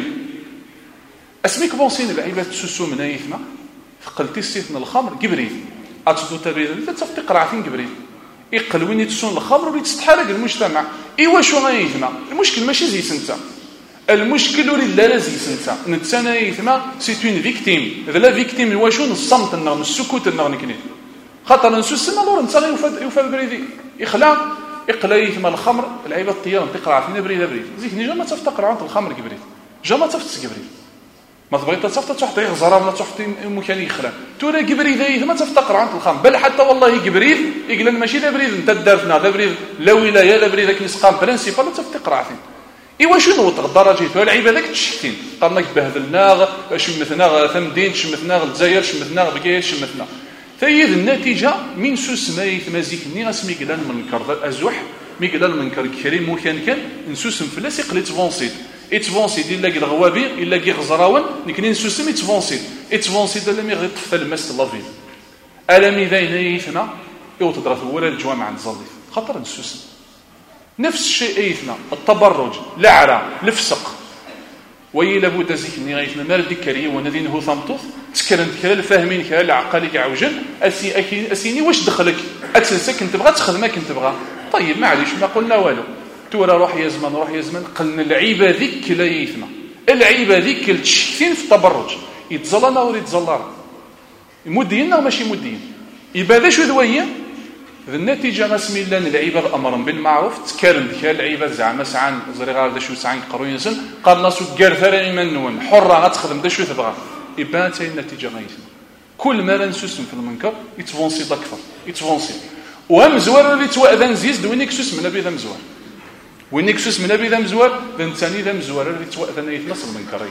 اسميك بونسين العباد تسوسو من ايثما قلتي سيتنا الخمر قبريت اتدو تبريد انت تفطي قرعتين قبريت يقل وين تسون الخمر ويتستحرق المجتمع ايوا شو غايثما المشكل ماشي زي سنتا المشكل لا لا زي سنتا نتسانا ايثما سي اون فيكتيم هذا لا فيكتيم واشو الصمت النغم السكوت النغم كني خاطر نسوسنا لور نتا يفاد يفاد بريدي اخلا اقلا ايثما الخمر العباد طيار تقرا فينا بريد بريد زيك نجا ما تفتقر عن الخمر قبريت جا تفتس قبريت ما تبغي تصفط تحط غزره ولا تحط مكان يخرا تورا قبريد ايث ما تفتقر عن الخمر بل حتى والله قبريد يقول ماشي لا بريد انت دارتنا لا بريد لا ولايه لا بريد كني سقام برينسيبال تفتقر عفين ايوا شنو نوطق الدرجه العيب هذاك تشكين قالنا بهذلنا شمثنا ثمدين شمثنا الجزائر شمثنا بكاير شمثنا فهي النتيجه من سوسما مازيكني اسمي كلا المنكر الازوح مي كلا المنكر الكريم وكان كان نسوسم فلاس يقلي تفونسيد اتفونسيد الا كي الغوابي الا كي غزراون نكني نسوسم اتفونسيد اتفونسيد الا مي غير طفل الماس لافيل الامي ذاين يثنا او تدرس ولا الجوامع عند زليف خاطر نسوسم نفس الشيء ايثنا التبرج العرى الفسق وي لابد زيكني غايثنا مال ديكري ونذين هو ثمطوط تكرن كلا فاهمين كلا العقلك عوجل اسي اكي اسيني واش دخلك اتنسى كنت تبغى تخدم كنت تبغى طيب معليش ما قلنا والو تورا روح يا زمان روح يا زمان قلنا العيبه ذيك لا يثنا العيبه ذيك التشكين في التبرج يتزلنا ولا يتزلر مديننا ماشي مدين يبقى شو ذويه النتيجه رسمي الله العيبه امر بالمعروف تكرم ديك العيبه زعما سعان زريغار دا شو سعان قروينسن قال ناسو كارثه منون حره غتخدم دا شو تبغى يبان حتى النتيجه غايتنا كل ما نسوسم في المنكر يتفونسي اكثر يتفونسي وهم زوار اللي توأذن زيز وينك سوس من ابي ذا مزوار وينك سوس من ابي ذا مزوار ثاني ذا مزوار اللي توأذن يتنص المنكرين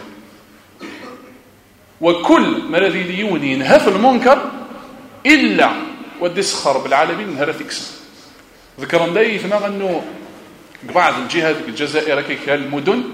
وكل ما الذي ليوني ينهى في المنكر الا ودي سخر بالعالمين نهار تكسر ذكرنا لي ثما انه بعض الجهات الجزائر كي المدن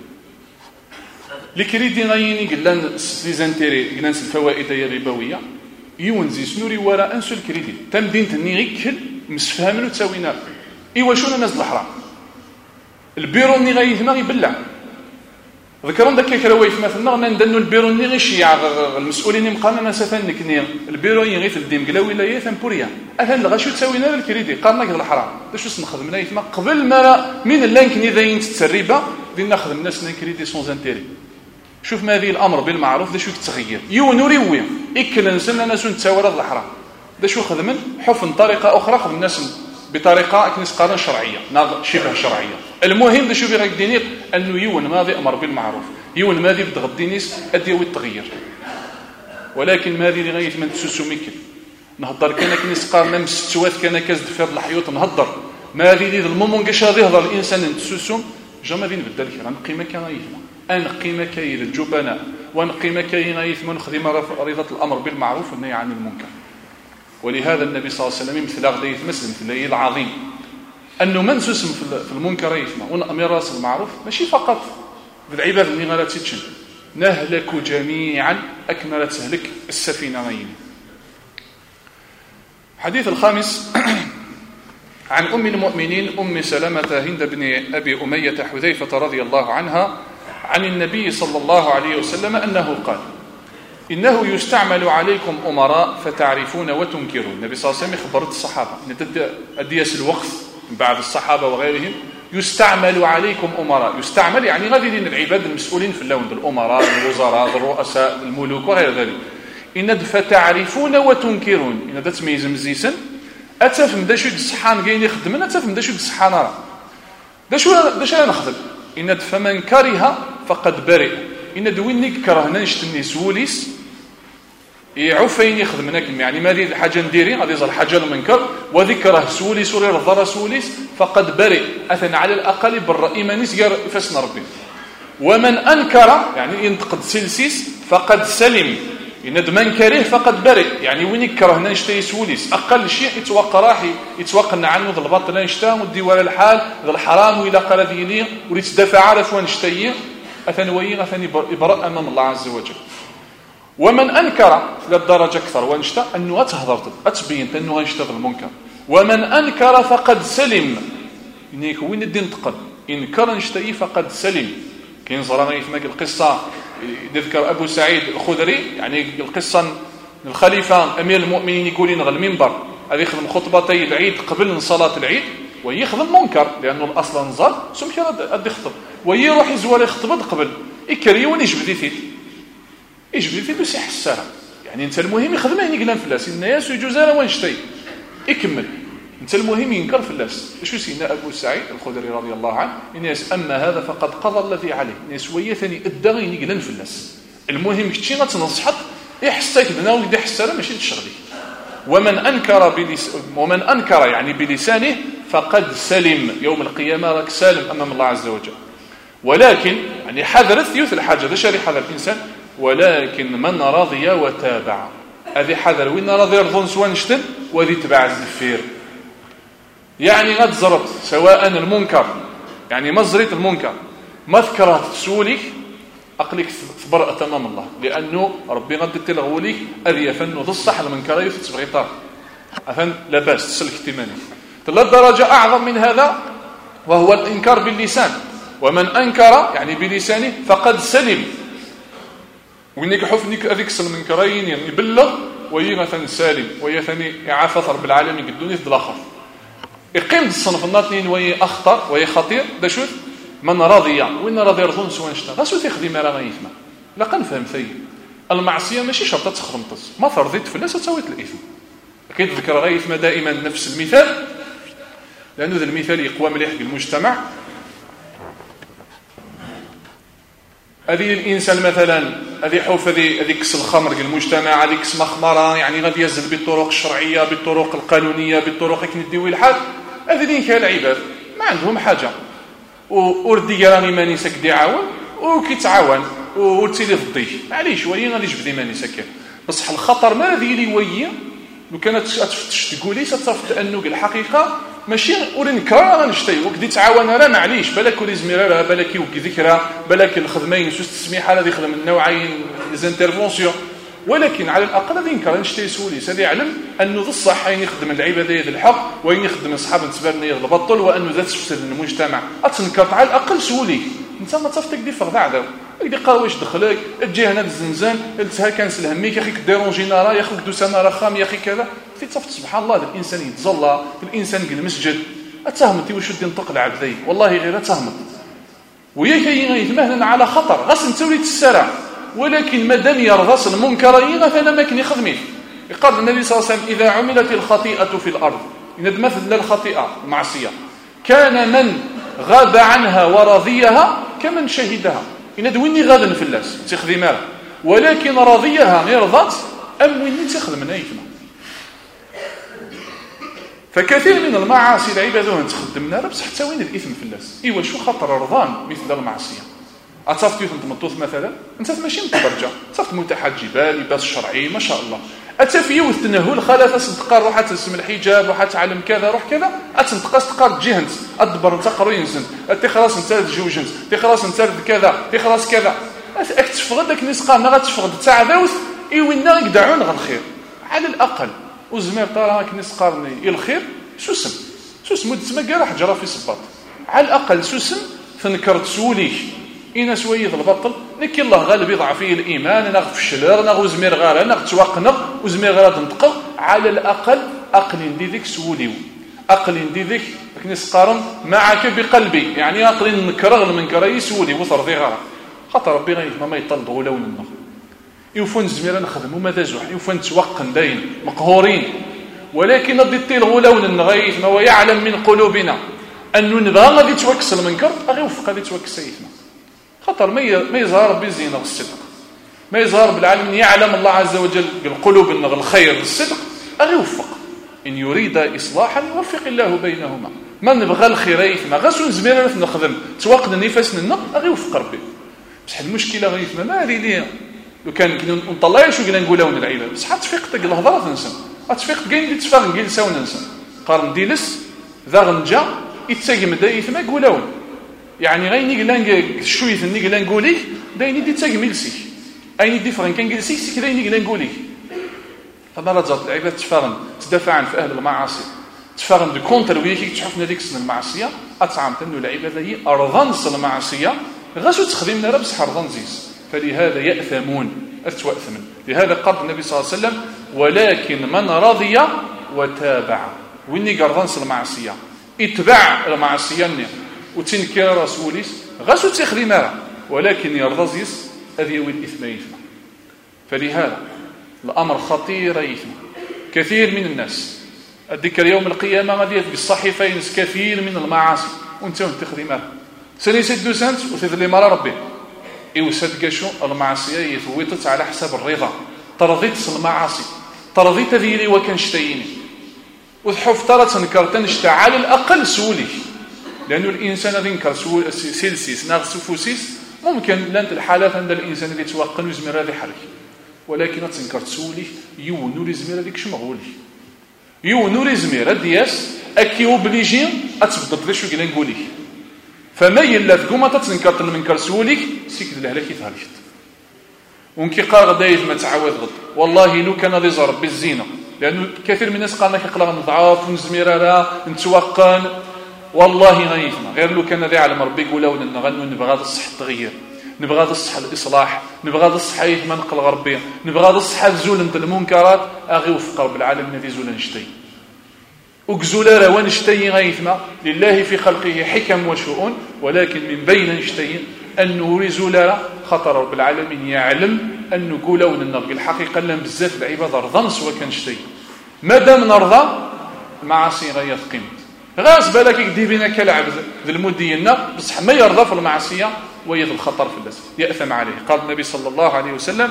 لكريدي غايني قلنا لي زانتيري قلنا الفوائد الربويه يونزي سنوري وراء انسو الكريدي تم دين تني غيكل مسفهمن وتساوينا ايوا شنو الناس الحرام البيرو ني غايثما غيبلع ذكرون داك كراويف مثلا ندنو البيرو ني غيشيع المسؤولين مقالنا سفن نكني البيرو غير في الديم قلا ولايه ثمبوريا اهل غاشو تساوينا الكريدي قالنا كذا الحرام واش نخدمنا يتما قبل ما من اللانكني ذاين تتسريبه دينا ناخذ الناس كريدي سون انتيري شوف ما هذه الامر بالمعروف دا شو يتغير يونوري وي اكل نسلنا ناس نتساورى الحرام دا شو خدمن حفن طريقه اخرى خدم الناس بطريقه كنس قانون شرعيه ناظر شبه شرعيه المهم دا شو بغا يدينير انه يون ماضي امر بالمعروف يون ماضي بتغدينيس ادي ويتغير ولكن ماضي اللي غايت من تسوسو ميكل نهضر كان كنس قارنا مستوات كان كاز دفير الحيوط نهضر ماضي اللي المومون كاش غادي يهضر الانسان تسوسو جا غادي نبدل كلام قيمه كان غايفما أنقيم كاين الجبناء وأنقيم كاين يثمن خدمة رضا الأمر بالمعروف والنهي عن المنكر ولهذا النبي صلى الله عليه وسلم مثل غدا يتمسلم في الليل العظيم أنه من سسم في المنكر يثمن ونأمر راس المعروف ماشي فقط بالعباد اللي غالا تتشن نهلك جميعا أكمل تهلك السفينة غيين حديث الخامس عن أم المؤمنين أم سلمة هند بن أبي أمية حذيفة رضي الله عنها عن النبي صلى الله عليه وسلم أنه قال إنه يستعمل عليكم أمراء فتعرفون وتنكرون. النبي صلى الله عليه وسلم خبرت الصحابة أن أديس الوقت من بعد الصحابة وغيرهم يستعمل عليكم أمراء. يستعمل يعني غادي لين العباد المسؤولين في اللون الأمراء الوزراء الرؤساء الملوك وغير ذلك. إن فتعرفون وتنكرون إن تميز مزيسا أتفهم دا شو الصحان جايين يخدمون أتفهم دا شو الصحان راه دا شو دا شو نخدم إن فمن كره فقد برئ إن دوينك كرهنا نشتني سوليس يعوفين يخدمنا يعني ما ذي حاجة نديري هذه زال حاجة المنكر وذكره سوليس ورضا سوليس فقد برئ أثن على الأقل بالرأي من يسجر فسن ربي. ومن أنكر يعني ينتقد سلسيس فقد سلم إن من كره فقد برئ يعني وين يكرهنا نشتي سوليس أقل شيء يتوقع راحي يتوقعنا عنه ذا الباطل لا نشتاه ودي ولا الحال ذا الحرام وإلى قال ذي لي وليتدافع عارف ونشتيه أثن وين أثن يبرأ أمام الله عز وجل. ومن أنكر للدرجة أكثر وانشتى أنه أتهضرت أتبين أنه غنشتغل المنكر. ومن أنكر فقد سلم إنك وين الدين تقل إنكر نشتي فقد سلم. كاين زرنا يفهمك القصة يذكر أبو سعيد الخدري يعني القصة الخليفة أمير المؤمنين يقول ينغى المنبر هذا يخدم خطبتي العيد قبل صلاة العيد ويخدم منكر لأنه الأصل نزل سمك أدي خطب ويروح يزور يخطب قبل يكري ونجبدي فيه يجبدي فيه بس يحسها يعني أنت المهم يخدمه يقلن فلاس الناس ويجوزانا وانشتي يكمل أنت المهم ينكر فلاس شو سينا أبو سعيد الخدري رضي الله عنه الناس أما هذا فقد قضى الذي عليه الناس ويثني الدغين يقلن فلاس المهم كتشي غتنصحك يحسك بنا ويدي حسنا ماشي تشغلي. ومن أنكر بلس ومن أنكر يعني بلسانه فقد سلم يوم القيامة راك سالم أمام الله عز وجل. ولكن يعني حذرت يوث الحاجة ذا شاري حذر الإنسان، ولكن من رضي وتابع هذه حذر وين راضي يرضون سواء نشتن وذي تبع الزفير. يعني غد زرت سواء المنكر، يعني ما زريت المنكر ما ذكرت تسوليك أقلك تبرأ تمام الله، لأنه ربي غد تلغوليك أذي يفن وذ الصح المنكر يتبغي طار أفن لا باس تسلك اهتمامي. تلا درجة أعظم من هذا وهو الإنكار باللسان، ومن أنكر يعني بلسانه فقد سلم. وإنك حفنك أذيك المنكرين يعني يبلغ ويغثن سالم ويثني يعافى رب العالمين قدوني في الآخر. يقيم الصنف الناطنين وهي أخطر وهي خطير ده شوف من راضي وإن راضي يرضون سوى نشتا غاسو تخدم راه غيثما لا قنفهم ثي المعصية ماشي شرطة تخرمطس ما فرضيت فلاس تسويت الإثم. أكيد ذكر غيثما دائما نفس المثال لأنه ذا المثال يقوى مليح بالمجتمع. هذه الإنسان مثلا هذه حوف هذه هذه كس الخمر في المجتمع، هذه كس مخمرة يعني غادي يزل بالطرق الشرعية بالطرق القانونية بالطرق كي نديوي الحال. هذه دين كالعباد ما عندهم حاجة وردي راني ماني ساك دي عاون وكيتعاون وتسيلي ضديه معليش شويه غادي يجبد ماني ساكن. بصح الخطر ما هذه اللي ويا لو كانت تفتش تقولي ستصف انه الحقيقه ماشي ورنكرا غنشتي وكدي تعاون راه معليش بالك ولي زميره راه بالك يوكي ذكرى بالك الخدمه ينسوس التسميحه هذه يخدم من نوعين ليزانترفونسيون، ولكن على الاقل غادي ينكر نشتي سوليس هذا يعلم انه ذا الصح وين يخدم العباده ديال الحق وين يخدم اصحاب نتبان ديال البطل وانه ذات تفسد المجتمع. اتنكر على الاقل سولي انت ما تصفتك دي فغدا عدا دي قاوش دخلك تجي هنا الزنزان قلتها كانس الهميك يا اخي ديرونجينا راه يا اخي دوسنا راه خام يا اخي كذا في تصفت سبحان الله الانسان يتزلى الانسان في المسجد اتهمتي واش ودي نطق العبدي والله غير اتهمت ويا كاين يتمهن على خطر غاس انت وليت السرع، ولكن ما دام يرضى المنكرين فانا ما كني خدمي. قال النبي صلى الله عليه وسلم اذا عملت الخطيئه في الارض ان مثل الخطيئه المعصيه كان من غاب عنها ورضيها كمن شهدها. إن دويني غادا في اللاس تخدمها ولكن رضيها غير ضات أم ويني تخدم نايفنا. فكثير من المعاصي العبادة تخدمنا بس حتى وين الإثم في اللاس. إيوا شو خطر رضان مثل المعصية أتصفت يوث مطوث مثلا أنت ماشي متبرجة تصفت متحجبة لباس شرعي ما شاء الله أتفي يوث تنهول خلاص صدقار روح تسم الحجاب روح تعلم كذا روح كذا أتنتقص تقار جهنت أدبر أنت قروي ينزل أنت خلاص أنت تجوجنت أنت خلاص أنت كذا أنت خلاص كذا أكتفقد داك نسقار نغا تفقد تاع ذوث إيوينا يقدعون غير الخير على الأقل وزمير طراك نسقارني الخير سوسم سوسم ودت ما حجرة في صباط على الأقل سوسم تنكر تسوليك إنا سوية البطل نكي الله غالب يضع فيه الإيمان نغ في الشلر نغ وزمير غالا نغ توقنغ وزمير غالا تنتقل على الأقل أقل ندي ذيك سوليو أقل ندي ذيك نسقارن معك بقلبي يعني أقل نكرغ المنكر يسولي وثر ذي غارة خاطر ربي غيثما ما يطلب غلون النغ يوفون زمير نخدم وماذا زوح يوفون توقن داين مقهورين ولكن ردي الغلون النغيث ما هو يعلم من قلوبنا أنه نبغى غادي توكس المنكر أغي وفق غادي توكس يثما خطر ما يظهر بالزينة والصدق ما يظهر بالعلم يعلم الله عز وجل بالقلوب النغ الخير بالصدق أغي وفق إن يريد إصلاحا يوفق الله بينهما ما نبغى الخير ما غاسو زميرنا نخدم توقن نفسنا أغي وفق ربي. بصح المشكلة غيثما ما هذه ليه لو كان نطلع شو قلنا نقولها من العيله بصح تفيق تق الهضره تنسى تفيق كاين اللي تفاق نجلسا وننسى قارن ديلس ذا غنجا يتساقم دايث ما قولاون يعني غير نقلا شويه نقلا نقولي دايني دي تساقم يلسي اين دي فرن كان جلسي سي كذا نقلا نقولي هذا رجات العباد تفاغن تدافع عن في اهل المعاصي تفاغن دو كونتر وياكي تشوفنا ديك السن المعصيه اتعام تنو العباد هي ارضان المعصيه غاسو تخدمنا راه بصح ارضان زيز فلهذا يأثمون أتوأثمن. لهذا قال النبي صلى الله عليه وسلم ولكن من رضي وتابع ويني قرضان المعصية اتبع المعصية وتنكر رسوليس غاسو تخدمنا ولكن يرضى زيز هذه هو الإثم يثم. فلهذا الأمر خطير يثم كثير من الناس الذكر يوم القيامة غادي بالصحيفين كثير من المعاصي وانت تخدمها سنسد سنت وتذلي مرة ربي يوسد قشو المعصية يثويتت على حساب الرضا ترضيت المعاصي ترضيت ذيلي وكان شتيني وتحف ترى تنكر تنشتى على الأقل سولي لأنه الإنسان غادي ينكر سلسيس ناقص فوسيس ممكن لانت الحالات عند الإنسان اللي توقن وزمير هذا يحرك، ولكن تنكر تسولي يونو لي زمير هذيك شمغولي يونو لي زمير دياس اكي اوبليجي اتبدل شو قلنا نقول لك فما يلا تقوم تتنكر المنكر سوليك سيك الهلاك يثالث ونكي قال غدا ما تعاود غد والله لو كان ذي زرب بالزينه، لانه كثير من الناس قال لك يقرا نضعف ونزمير راه نتوقن والله غيثنا غير لو كان ذي علم ربي يقول لنا غنو نبغى الصح التغيير، نبغى الصح الاصلاح، نبغى الصح حيث ما نقل غربي، نبغى الصح زول انت المنكرات اغي وفق رب العالمين في زول نشتي وكزول راه ونشتي غيثنا لله في خلقه حكم وشؤون، ولكن من بين نشتي انه رزول خطر رب العالمين يعلم ان نقولوا ان الحقيقه لنا بزاف العباد رضا سوا كنشتي مادام نرضى المعاصي غير قيمت غاز بالك يدي بينا كالعبد ذي المود ديالنا بصح ما يرضى في المعصيه ويذ الخطر في الناس ياثم عليه. قال النبي صلى الله عليه وسلم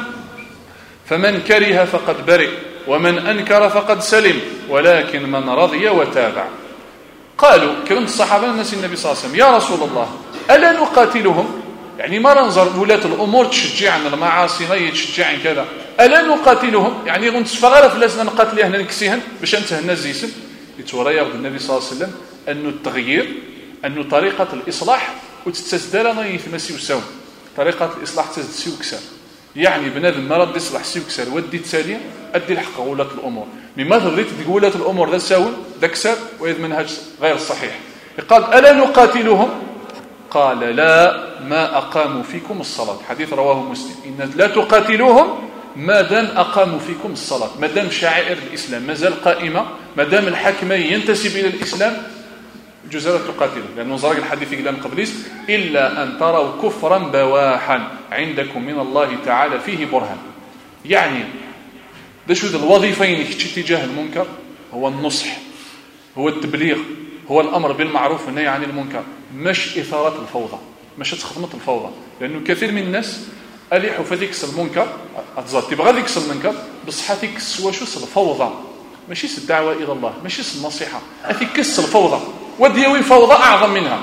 فمن كره فقد برئ ومن انكر فقد سلم ولكن من رضي وتابع. قالوا كلام الصحابه الناس النبي صلى الله عليه وسلم يا رسول الله الا نقاتلهم، يعني ما ننظر ولاة الامور تشجع عن المعاصي غير تشجع عن كذا، الا نقاتلهم يعني غنتصفى غير فلاسنا نقاتليه هنا نكسيهن باش انتهى الناس يسم يتورى ياخذ النبي صلى الله عليه وسلم انه التغيير انه طريقه الاصلاح وتتسدل انا يتمسي وساو طريقه الاصلاح تزدسي وكسر، يعني بنادم ما رد يصلح سي وكسر ودي تساليه ادي الحق ولاة الامور مما تريد تقول ولاة الامور ذا ساون ذا كسر وإذ منهج غير صحيح. قال الا نقاتلهم قال لا ما اقاموا فيكم الصلاه، حديث رواه مسلم ان لا تقاتلوهم ما دام اقاموا فيكم الصلاه، ما دام شعائر الاسلام مازال قائمه، ما دام الحاكم ينتسب الى الاسلام جزاء تقاتلوا، لانه زرق الحديث كلام قبليس الا ان تروا كفرا بواحا عندكم من الله تعالى فيه برهان. يعني ده شو الوظيفين في تجاه المنكر هو النصح هو التبليغ هو الامر بالمعروف والنهي عن المنكر، مش اثاره الفوضى مش تخدمه الفوضى، لانه كثير من الناس اليحوا فديكس المنكر اتزاد تبغى ديكس المنكر بصحتك واش الفوضى ماشي الدعوه الى الله ماشي النصيحه افيكس الفوضى ودي وين فوضى اعظم منها.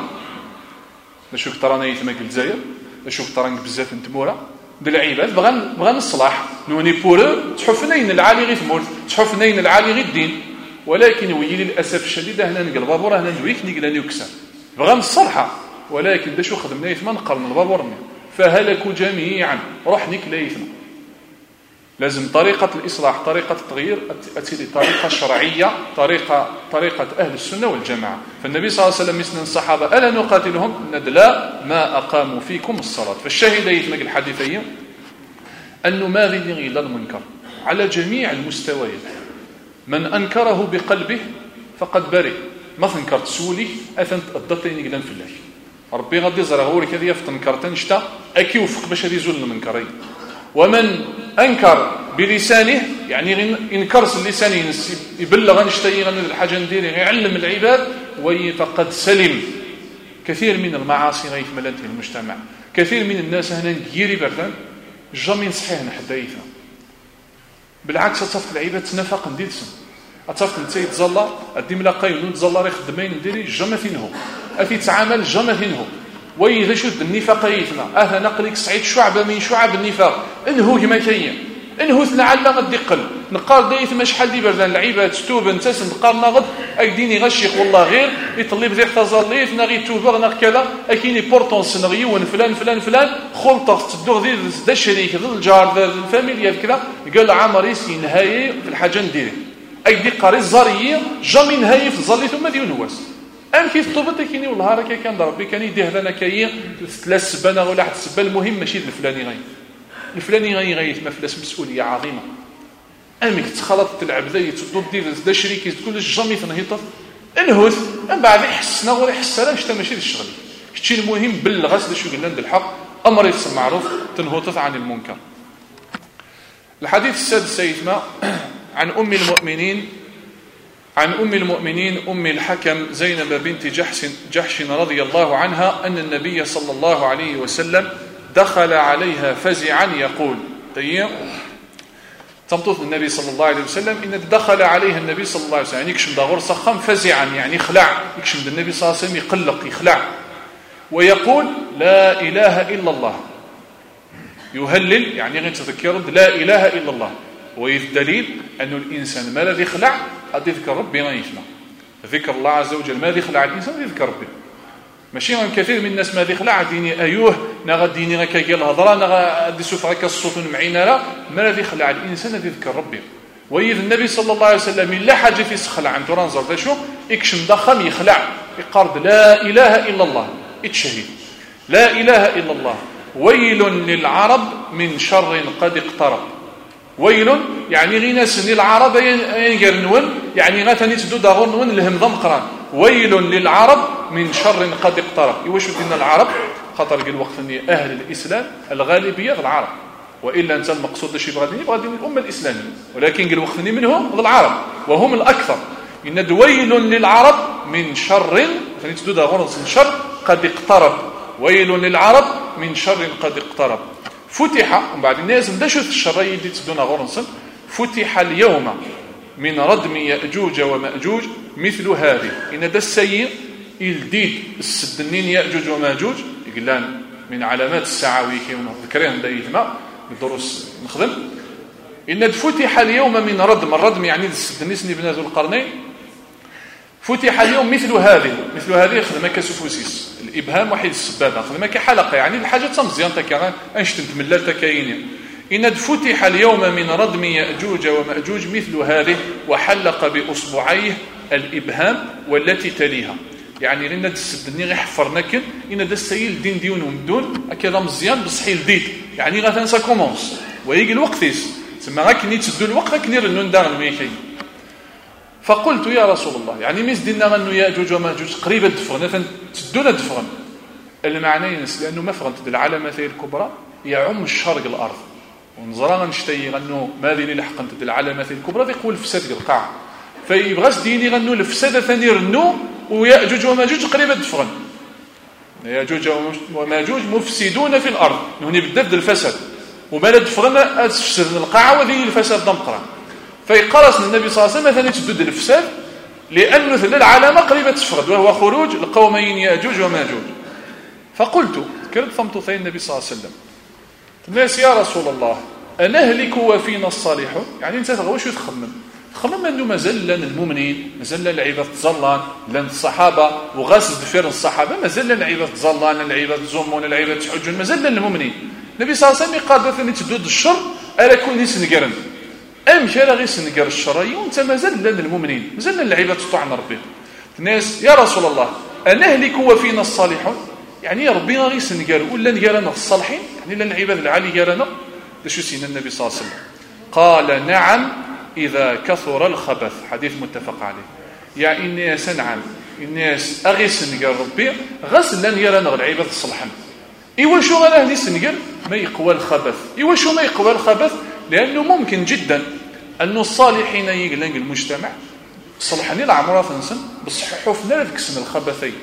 نشوف ترى انا يتمك الجزائر نشوف ترى بزاف نتموره ديال العباد بغى بغى الصلاح نوني بور تحفنين العالي غير تموت تحفنين العالي غير الدين، ولكن ويلي للاسف الشديد هنا نقلب بابور هنا نويك نقلاني وكسر بغى الصلحه، ولكن دا شو خدمنا يثما نقرن البابور فهلكوا جميعا روح نيك لا يثما. لازم طريقة الإصلاح طريقة التغيير أتي طريقة شرعية طريقة طريقة أهل السنة والجماعة. فالنبي صلى الله عليه وسلم مثل الصحابة ألا نقاتلهم ندلا ما أقاموا فيكم الصلاة. فالشاهد يتمق الحديثين أنه ما ذي غير المنكر على جميع المستويات، من أنكره بقلبه فقد برئ، ما تنكرت سولي أثنت أدتين يقلن في الله ربي غادي زرغوري كذا يفتنكرتن شتا أكي وفق باش هذي زول المنكرين. ومن أنكر بلسانه يعني ينكرس اللسان يبلغ نشتي غن الحاجة ندير يعلم العباد وفقد سلم. كثير من المعاصي غيث ملانته المجتمع، كثير من الناس هنا نجيري بردان جامين صحيح نحدايثها بالعكس أتصفت العباد تنافق نديرسن أتصفت نتا يتزلى أدي ملاقاي ونو تزلى راه خدمين نديري جامع فينهو أثي تعامل جامع فينهو وإذا شد النفاق يثنا أهلا نقلك سعيد شعبة من شعب النفاق انهو كما كاين انهو ثنا علا غد يقل نقال دايث ما شحال دي بردان العباد ستوب نتاس نقال ناغد اكديني غشيخ والله غير يطلب ذي اختزاليث ناغي توبا غناغ كذا اكيني بورطون سنغيون فلان فلان فلان خلطة تدوغ ذي ذا الشريك ذا الجار ذا الفاميليا كذا قال عمريس ينهاي في الحاجة نديري اكدي قاري الزارية جامي نهاي في الزالي ثم ديون هواس أم كيف طوبت كيني والله راه كان ربي كان يديه لنا كاين ثلاث سبانه ولا واحد السبه المهم ماشي الفلاني غير الفلاني غير غير ما فلاس مسؤوليه عظيمه امك تخلطت العبده يتدو دير ذا شريك تقول الجامي تنهيط انهث من بعد يحسنا ولا يحس راه شتا ماشي الشغل شتي المهم بلغ هذا شو قلنا الحق امر يفصل معروف تنهوت عن المنكر. الحديث السادس سيدنا عن ام المؤمنين عن أم المؤمنين أم الحكم زينب بنت جحش, جحش رضي الله عنها أن النبي صلى الله عليه وسلم دخل عليها فزعا يقول تمطوث النبي صلى الله عليه وسلم إن دخل عليه النبي صلى الله عليه وسلم يعني يكشم داغور صخم فزعا يعني يخلع يكشم النبي صلى الله عليه وسلم يقلق يخلع ويقول لا إله إلا الله يهلل يعني غير تذكر لا إله إلا الله والدليل أن الإنسان ما الذي يخلع قد يذكر ربي ما يفنى ذكر الله عز وجل ما يخلع الإنسان يذكر ربي ماشي غير كثير من الناس ما يخلع ديني أيوه نغا ديني غا كي الهضره نغا دي سوف غا الصوت معينا لا ما الذي يخلع الإنسان الذي يذكر ربي وإذ النبي صلى الله عليه وسلم لا حاجة في سخلع عن ترانزر ذا شو يكشم ضخم يخلع يقرض لا إله إلا الله اتشهد لا إله إلا الله ويل للعرب من شر قد اقترب ويل يعني غير ناس العرب ينقرنون يعني غاتني تدو داغون نون الهمضه مقران ويل للعرب من شر قد اقترب واش دينا العرب خاطر قال الوقت ان اهل الاسلام الغالبيه العرب والا انت المقصود شي بغا ديني بغا دين الامه الاسلاميه ولكن قال الوقت منهم العرب وهم الاكثر ان ويل للعرب من شر ثاني تدو داغون من شر قد اقترب ويل للعرب من شر قد اقترب فتح ومن بعد الناس مداشوا الشر يدي تدونا غورنسن فتح اليوم من ردم يأجوج ومأجوج مثل هذه إن دا السيء الديد السدنين يأجوج ومأجوج يقولان من علامات الساعة ويكي ذكرين دا يجمع الدروس نخدم إن فتح اليوم من ردم الردم يعني السدنين سني بن ذو القرنين فتح اليوم مثل هذه مثل هذه خدمة كسفوسيس الإبهام وحيد السبابة خدمة كحلقة يعني الحاجة تمزيان تكا أنشتن تملال تكاينين إن فتح اليوم من ردم يأجوج ومأجوج مثل هذه وحلق بأصبعيه الإبهام والتي تليها يعني لأن السدني غيحفر نكن إن دا السيل دين ديون ومدون أكذا مزيان بصحيل ديد يعني غاثان سا كومونس ويجي الوقتيس تسمى غاكني تسدو الوقت غاكني رنون داغ الميكي فقلت يا رسول الله يعني ميز دينا غنو يأجوج ومأجوج قريبة دفغن تدونا دفغن المعنى ينس لأنه مفغن تد العلامة الكبرى يعم الشرق الأرض ونظرا نشتي غنو ماذا اللي لحقن تد العلامة الكبرى يقول فساد القاع فيبغاش ديني غنو الفساد ثاني رنو ويأجوج ومأجوج قريبة دفغن يأجوج ومأجوج مفسدون في الأرض هنا بالدفد الفساد وما دفغن أتفسد القاع وذي الفساد دمقرا فيقرص النبي صلى الله عليه وسلم ثاني تدد الفساد لأنه ثل العلامة قريبة تفرد وهو خروج القومين يأجوج وماجوج فقلت كرد فمتثين النبي صلى الله عليه وسلم الناس يا رسول الله أنهلك وفينا الصالحون يعني انت تغوش وتخمم تخمم أنه مازال لنا المؤمنين مازال لنا العباد تظلان لنا الصحابة وغاس دفير الصحابة مازال لنا العباد تظلان لنا العباد تزومون العباد تحجون مازال لنا المؤمنين النبي صلى الله عليه وسلم قال ثاني تدود الشر ألا كل نيس نقرن أمشي لا غير سنقر الشرعي وانت مازال لنا المؤمنين مازال لنا العباد تطعن ربي الناس يا رسول الله أنهلك وفينا الصالحون يعني يا ربي غير سنقر ولا نقرنا الصالحين يعني لنا العباد العالي قرنا شو سينا النبي صلى الله عليه وسلم قال نعم إذا كثر الخبث حديث متفق عليه يا الناس نعم الناس أغير سنقر ربي غسل لنا قرنا العباد الصالحين إيوا شو غير أهلي سنقر ما يقوى الخبث إيوا شو ما يقوى الخبث لأنه ممكن جدا أن الصالحين يقلنق المجتمع صلحني العمرة فنسن بصححوا في ذلك اسم الخبثين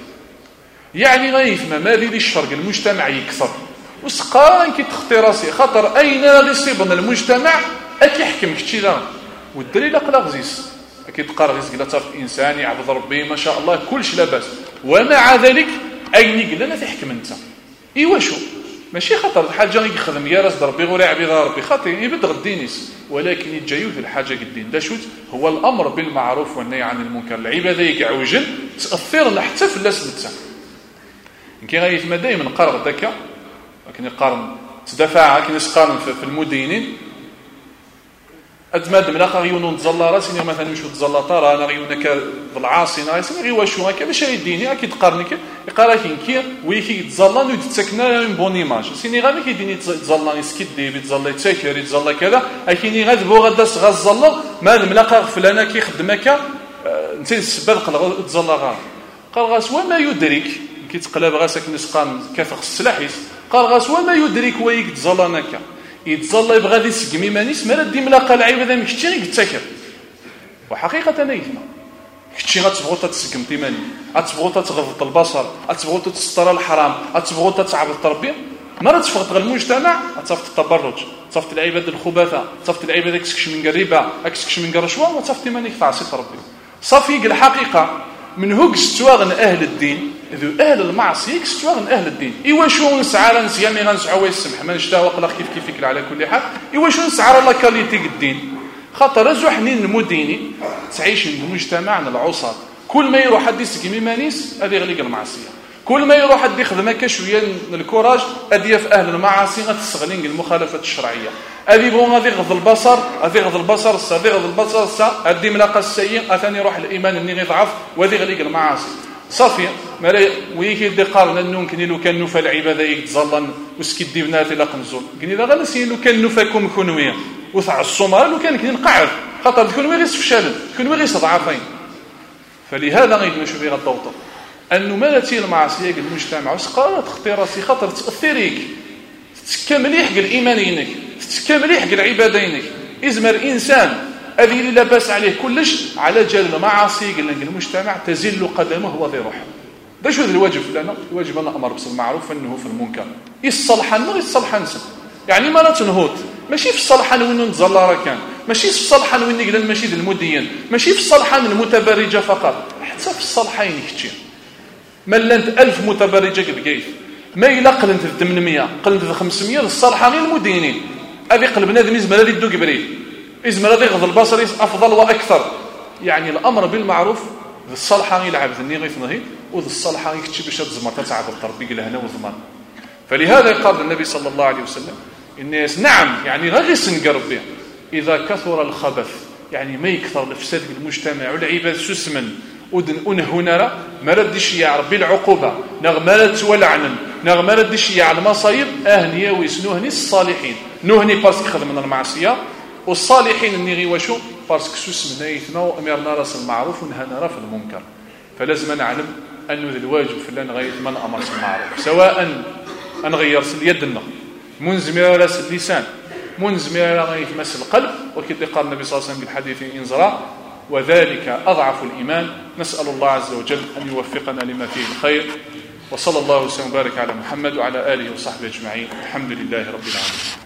يعني غيث ما ماذي للشرق المجتمع يكثر وسقان كي تخطي راسي خطر أين يصيبنا المجتمع أكي يحكم كتشي لا والدليل أقلا غزيس أكيد قار غيس قلت إنسان يعبد ربي ما شاء الله كلش لاباس ومع ذلك أين يقلنا تحكم أنت إيوا شو ماشي خطر الحاجه يخدم يا راس ربي غير يعبد ربي خاطر يبدغ الدينيس ولكن يتجاوز الحاجه الدين دا شوت هو الامر بالمعروف والنهي عن المنكر العباده يكعوجل تاثر حتى في الناس نتا كي غايتما دائما قرر دكا لكن يقارن تدافع كي نسقارن في المدينين ادماد ملاقا غيونون تزلا راسي مثلا مشو تزلا طرا انا غيونك بالعاصي ناس غير واش هكا باش يديني اكيد قارنك يقراكين كي ويكي تزلا نود تسكنا بون ايماج سيني غادي كيديني تزلا يسكيد دي بتزلا تسكر يتزلا كذا اكيني غاد بو غدا غزلا ما ملاقا فلانه كيخدم هكا انت السبب قال تزلا غا قال غاس وما يدرك كي تقلب غاسك نسقان كافق السلاحيس قال غاس وما يدرك ويك تزلا هكا يتظل يبغى ذي سقمي مانيس ما ردي ملاقا العيب هذا مكتشي غير تسكر وحقيقه انا يفهم كتشي غتبغوا تسقم تيماني غتبغوا تغض البصر غتبغوا تستر الحرام غتبغوا تعبد التربيه مرة تفقد غير المجتمع تصفت التبرج، تصفت العباد الخبثاء، تصفت العباد كسكش من الربا، كسكش من الرشوة، وتصفتي مانيك تعصيت ربي. صافي الحقيقة من هوك ستواغن أهل الدين، ذو أهل المعصية ستواغن أهل الدين. إيوا شو نسعى نسيا مي غنسعى ويسمح ما نشتا وقلا كيف كيفك على كل حال. إيوا شو نسعى لا كاليتي الدين. خاطر زحنين المديني تعيش المجتمع العصاة. كل ما يروح حد يسكي مانيس هذه غليق المعصية. كل ما يروح حد يخدم هكا شويه الكوراج ادي في اهل المعاصي غتستغلين المخالفات الشرعيه. ادي بون غادي يغض البصر، غادي يغض البصر، غادي يغض البصر، ادي ملاقى السيء، اثاني يروح الايمان اني غيضعف وهذه غليق المعاصي. صافي مالا ويكي يدي قارن انه يمكن لو كان نوفى العباده يتظلن وسكدي بنات الى قنزول. قلنا لا غنسي لو كان نوفاكم كونويه وتعصمها لو كان كاين نقعد خاطر كونوي غير فشل، كونوي غير ضعفين. فلهذا غيدنا شو بغا الضوطه أنه ما تي المعصية المجتمع وسقارات اختياراتي خاطر تأثيريك تكمليح قل إيمانينك تكمليح قل عبادينك. إزمر إنسان أذي لا باس عليه كلش على جال المعاصي قلنا المجتمع تزل قدمه وذي روح. ده شو ذي الواجب لنا؟ الواجب أنا أمر بالمعروف أنه في المنكر يصلحن ما يصلحن سن يعني ما لا تنهوت ماشي في الصلحان وين نتزلى كان ماشي في الصلحان وين نقلن ماشي المدين ماشي في الصلحان المتبرجة فقط حتى في الصلحين كتير ملنت ألف متبرجة قد قيف ما إلا قلنت ثمانمية قلنت خمسمية للصالحة غير المدينين أبي قلب نادم إزمر هذي الدوق بريد إزمر هذي غض البصر أفضل وأكثر. يعني الأمر بالمعروف ذي الصالحة غير العبد الني غير نهي وذي الصالحة غير كتشي باش تزمر تتعب الطربي لهنا وضمان. فلهذا قال النبي صلى الله عليه وسلم الناس نعم يعني غير سنقرب به إذا كثر الخبث يعني ما يكثر الفساد في المجتمع والعباد سسمن ودن هنا ما ردش يعرف بالعقوبة نغمالت ولعنن نغمالت دش يعلم المصايب أهنية ويسنوهني الصالحين نهني باسك خدم من المعصية والصالحين النغي وشو باسك سوس من ايثنا وأمرنا راس المعروف ونهانا في المنكر. فلازم نعلم أنه ذي الواجب في الله نغير من أمر المعروف سواء نغير يدنا منزمير راس اللسان منزمير غير مس القلب وكذا قال النبي صلى الله عليه وسلم بالحديث إنزراء وذلك أضعف الإيمان. نسأل الله عز وجل أن يوفقنا لما فيه الخير وصلى الله وسلم وبارك على محمد وعلى آله وصحبه أجمعين. الحمد لله رب العالمين.